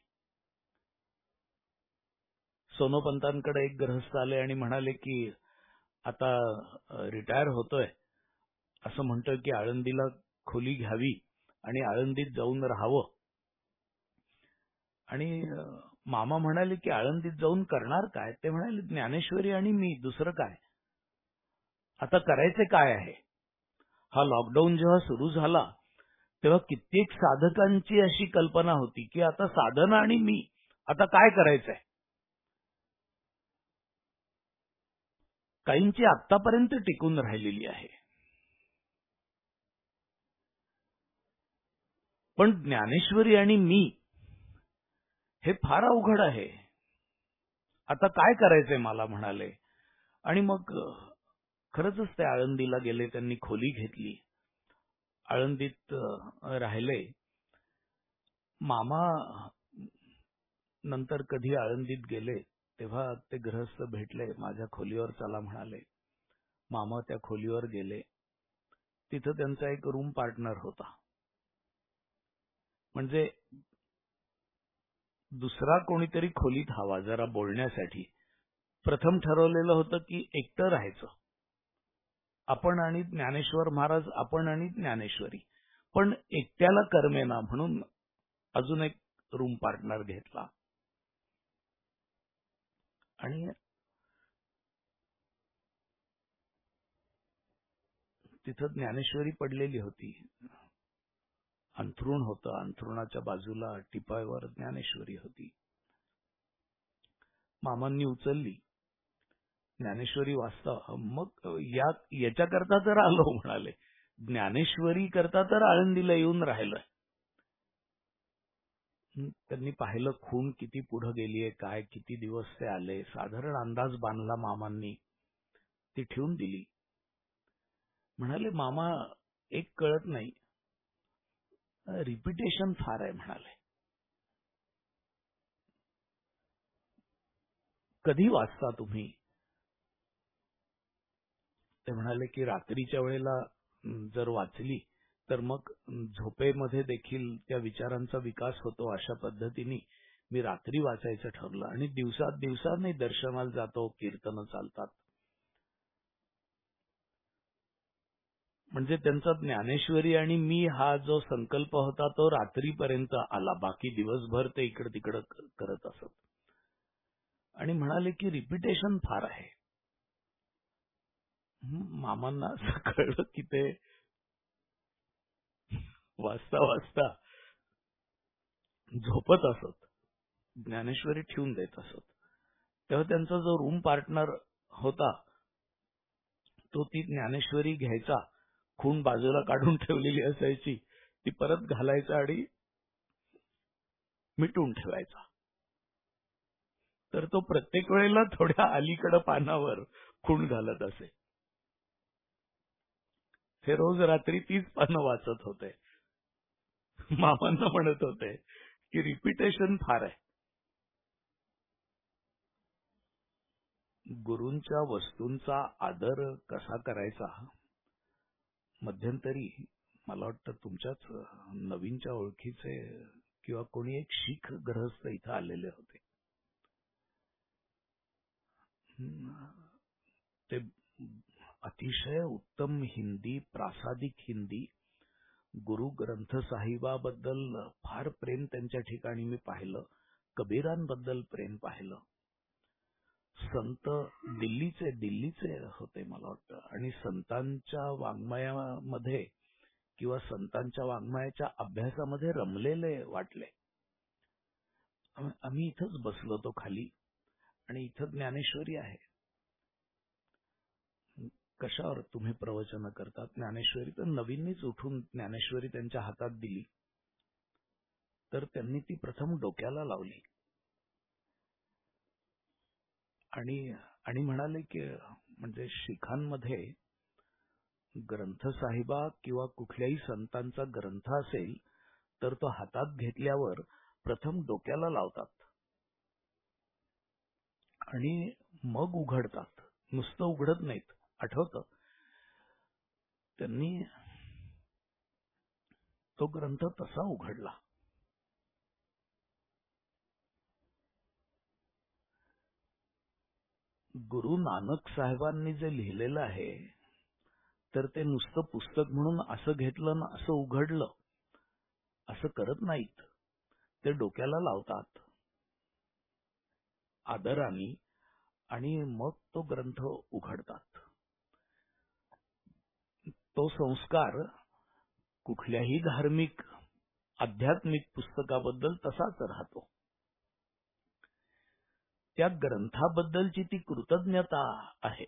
सोनोपंतांकडे एक गृहस्थ आले आणि म्हणाले की आता रिटायर होतोय, असं म्हणतोय की आळंदीला खोली घ्यावी आणि आळंदीत जाऊन राहावं. आणि मामा म्हणाले की आळंदीत जाऊन करणार काय? ते म्हणाले ज्ञानेश्वरी आणि मी, दुसरं काय. आता करायचे काय आहे? हा लॉकडाऊन जेव्हा सुरू झाला तेव्हा कित्येक साधकांची अशी कल्पना होती की आता साधना आणि मी, आता काय करायचंय. काहींची आतापर्यंत टिकून राहिलेली आहे. पण ज्ञानेश्वरी आणि मी हे फार अवघड आहे. आता काय करायचंय मला म्हणाले. आणि मग खरंच ते आळंदीला गेले. त्यांनी खोली घेतली, आळंदीत राहिले. मामा नंतर कधी आळंदीत गेले तेव्हा ते गृहस्थ भेटले, माझ्या खोलीवर चला म्हणाले. मामा त्या खोलीवर गेले. तिथं त्यांचा एक रूम पार्टनर होता. म्हणजे दुसरा कोणीतरी खोलीत हवा जरा बोलण्यासाठी. प्रथम ठरवलेलं होतं की एकटं राहायचं, आपण आणि ज्ञानेश्वर महाराज, आपण आणि ज्ञानेश्वरी. पण एकट्याला करमेना म्हणून अजून एक रूम पार्टनर घेतला. आणि तिथं ज्ञानेश्वरी पडलेली होती. अंथरुण होतं, अंथरुणाच्या बाजूला टिपायावर ज्ञानेश्वरी होती. मामांनी उचलली, ज्ञानेश्वरी वाचता. मग याच्याकरता तर आलो म्हणाले, ज्ञानेश्वरी करता तर आळंदीला येऊन राहिलोय. त्यांनी पाहिलं खून किती पुढे गेलीये, काय किती दिवस ते आले. साधारण अंदाज बांधला मामांनी, ती ठेवून दिली. म्हणाले मामा एक कळत नाही, रिपिटेशन फार आहे म्हणाले. कधी वाचता तुम्ही? ते म्हणाले की रात्रीच्या वेळेला जर वाचली तर मग झोपेमध्ये देखील त्या विचारांचा विकास होतो. अशा पद्धतीने मी रात्री वाचायचं ठरलं आणि दिवसात दर्शनाला जातो, कीर्तन चालतात. म्हणजे त्यांचा ज्ञानेश्वरी आणि मी हा जो संकल्प होता तो रात्रीपर्यंत आला. बाकी दिवसभर ते इकडं तिकडं करत असत. आणि म्हणाले की रिपिटेशन फार आहे. मामांना असं कळलं की ते वाचता वाचता झोपत असत, ज्ञानेश्वरी ठेवून देत असत. तेव्हा त्यांचा जो रूम पार्टनर होता तो ती ज्ञानेश्वरी घ्यायचा, खूण बाजूला काढून ठेवलेली असायची, ती परत घालायचा आणि मिटून ठेवायचा. तर तो प्रत्येक वेळेला थोड्या अलीकडं पानावर खूण घालत असे. ते रोज रात्री तीच पानं वाचत होते. मामांना म्हणत होते की रिपिटेशन फार आहे. गुरूंच्या वस्तूंचा आदर कसा करायचा, मध्यंतरी मला वाटतं तुमच्याच नवीनच्या ओळखीचे किंवा कोणी एक शीख गृहस्थ इथं आलेले होते. ते अतिशय उत्तम हिंदी, प्रासादिक हिंदी, गुरु ग्रंथ साहिबाबद्दल फार प्रेम त्यांच्या ठिकाणी मी पाहिलं, कबीरांबद्दल प्रेम पाहिलं. संत दिल्लीचे होते मला वाटतं, आणि संतांच्या वाङ्मयामध्ये किंवा संतांच्या वाङ्मयाच्या अभ्यासामध्ये रमलेले वाटले. आम्ही इथंच बसलो होतो खाली, आणि इथं ज्ञानेश्वरी आहे. कशावर तुम्ही प्रवचन करतात? ज्ञानेश्वरी. तर नवीननीच उठून ज्ञानेश्वरी त्यांच्या हातात दिली, तर त्यांनी ती प्रथम डोक्याला लावली आणि म्हणाले की म्हणजे शिखांमध्ये ग्रंथ साहिबा किंवा कुठल्याही संतांचा ग्रंथ असेल तर तो हातात घेतल्यावर प्रथम डोक्याला लावतात आणि मग उघडतात, नुसतं उघडत नाहीत. आठवतं त्यांनी तो ग्रंथ तसा उघडला. गुरु नानक साहेबांनी जे लिहिलेलं आहे तर ते नुसतं पुस्तक म्हणून असं घेतलं ना असं उघडलं असं करत नाहीत. ते डोक्याला लावतात आदराने आणि मग तो ग्रंथ उघडतात. तो संस्कार कुठल्याही धार्मिक आध्यात्मिक पुस्तकाबद्दल तसाच राहतो. त्या ग्रंथाबद्दलची ती कृतज्ञता आहे.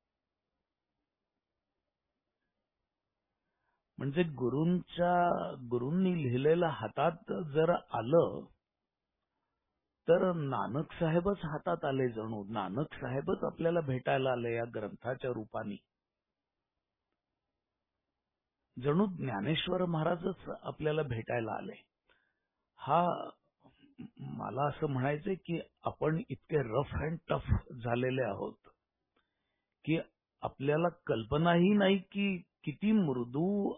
म्हणजे गुरूंनी लिहिलेलं हातात जर आलं तर नानक साहेबच हातात आले. जणू नानक साहेबच आपल्याला भेटायला आले या ग्रंथाच्या रूपाने. जणू ज्ञानेश्वर महाराजच आपल्याला भेटायला आले. हा मला असं म्हणायचंय की आपण इतके रफ अँड टफ झालेले आहोत की आपल्याला कल्पनाही नाही की किती मृदू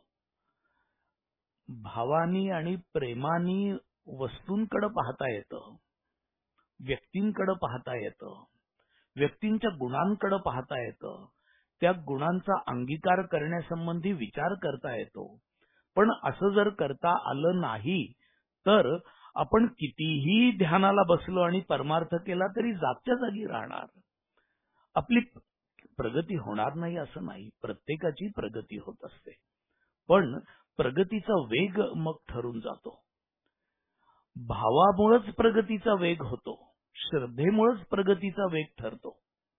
भावानी आणि प्रेमानी वस्तूंकडे पाहता येतं, व्यक्तींकडे पाहता येतं, व्यक्तींच्या गुणांकडे पाहता येतं, त्या गुणांचा अंगीकार करण्यासंबंधी विचार करता येतो. पण असं जर करता आलं नाही तर आपण कितीही ध्यानाला बसलो आणि परमार्थ केला तरी जागच्या जागी राहणार. आपली प्रगती होणार नाही असं नाही, प्रत्येकाची प्रगती होत असते, पण प्रगतीचा वेग मग ठरून जातो. भावामुळेच प्रगतीचा वेग होतो, श्रद्धेमुळेच प्रगतीचा वेग ठरतो.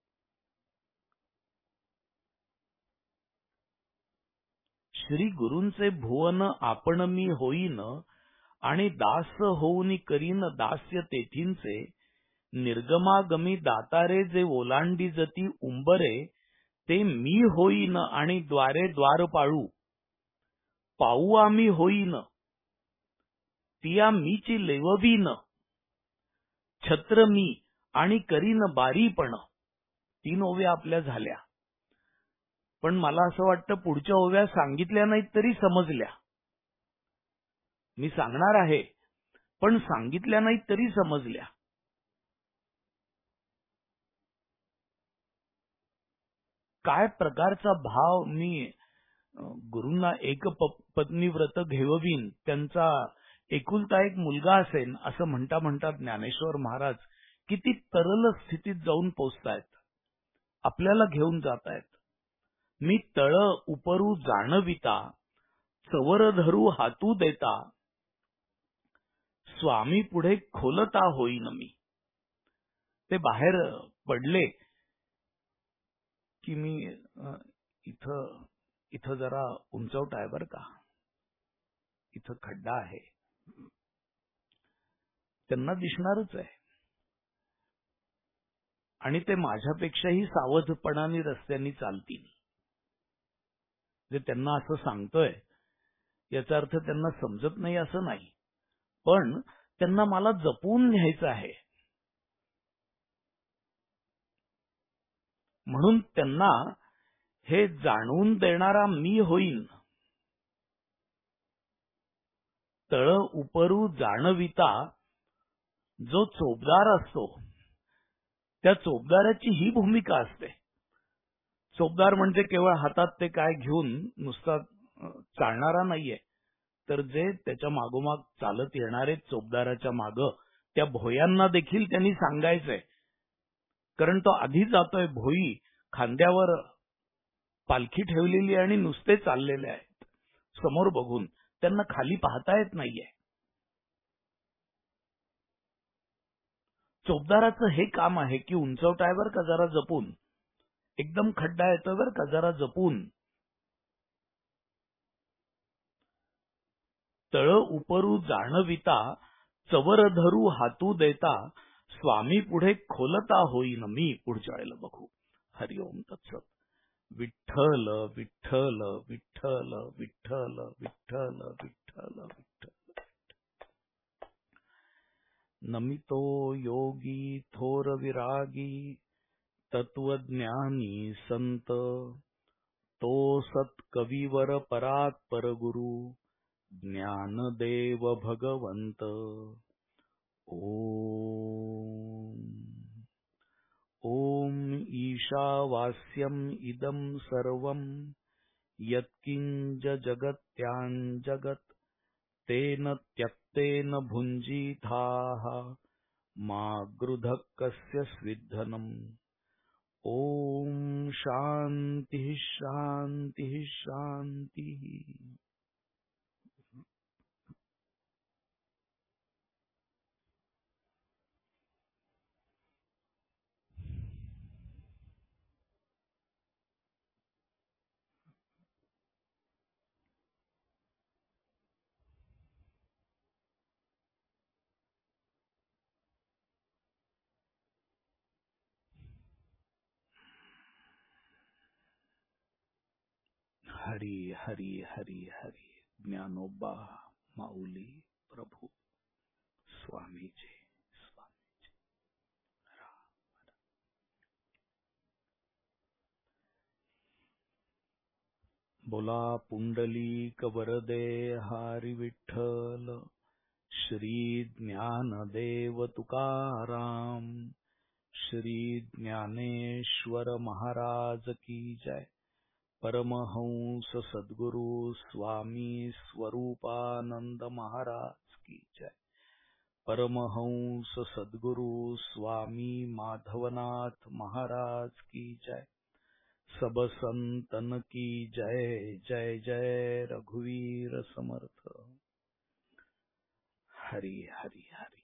श्री गुरूंचे भुवन आपण मी होईन आणि दास होऊनी करीन दास्य तेथींचे, निर्गमागमी दातारे जे ओलांडी जती उंबरे, ते मी होईन आणि द्वारे द्वार पाळू, पाहू आम्ही होईन तिया मीची लेवबीन, छत्र मी आणि करीन बारीपण. 3 ओव्या आपल्या झाल्या, पण मला असं वाटतं पुढच्या ओव्या सांगितल्या नाहीत तरी समजल्या. मी सांगणार आहे पण सांगितल्या नाहीत तरी समजल्या. काय प्रकारचा भाव. मी गुरूंना एक पत्नी व्रत घेववीन, त्यांचा एकुलता एक मुलगा असेल असं म्हणता म्हणता ज्ञानेश्वर महाराज किती तरल स्थितीत जाऊन पोचतायत, आपल्याला घेऊन जातायत. मी तळ उपरू जाणविता, चवर धरू हातू देता, स्वामी पुढे खोलता होईन मी. ते बाहेर पडले की मी इथं जरा उंचवट आहे बरं का, इथं खड्डा आहे. त्यांना दिसणारच आहे आणि ते माझ्यापेक्षाही सावधपणाने रस्त्यांनी चालतील. जे त्यांना असं सांगतोय याचा अर्थ त्यांना समजत नाही असं नाही, पण त्यांना मला जपून न्यायचं आहे. म्हणून त्यांना हे जाणवून देणारा मी होईन. तळ उपरू जाणविता जो चोपदार असतो त्या चोपदाराची ही भूमिका असते. चोपदार म्हणजे केवळ हातात ते काय घेऊन नुसता चालणारा नाहीये, तर जे त्याच्या मागोमाग चालत येणारे चोपदाराच्या माग त्या भोयांना देखील त्यांनी सांगायचंय. कारण तो आधी जातोय, भोई खांद्यावर पालखी ठेवलेली आणि नुसते चाललेले आहेत समोर बघून, त्यांना खाली पाहता येत नाहीये. चोपदाराचं हे काम आहे की उंचवटा आहे बरं का, जरा जपून, एकदम खड्डा येतोय बरं का, जरा जपून. तळ उपरू जाणविता चवर धरू हातू देता स्वामी पुढे खोलता होईन मी. पुढच्या वेळेला बघू. हरिओम तत्सत. विठ्ठल विठ्ठल विठ्ठल विठ्ठल विठ्ठल विठ्ठल विठ्ठल. नमितो योगी थोर विरागी तत्वज्ञानी संत तो सत कविवर परात परगुरु ज्ञानदेव भगवंत. ओम ओम ईशावास्यम इदं सर्वं यत्किंच जगत्यां तेन त्यक्तेन भुञ्जीथाः मा गृधः कस्य स्विद्धनम्. ओम शांति शांति शांति. हरी हरी हरी हरी. ज्ञानोबा माऊली प्रभू स्वामीजी स्वामीजी. बोला पुंडलीक वरदे हरी विठ्ठल. श्री ज्ञानदेव तुकाराम. श्री ज्ञानेश्वर महाराज की जय. परमहंस सद्गुरु स्वामी स्वरूपानंद महाराज की जय. परमहंस सद्गुरु स्वामी माधवनाथ महाराज की जय. सब संतन की जय. जय जय रघुवीर समर्थ. हरि हरि हरि.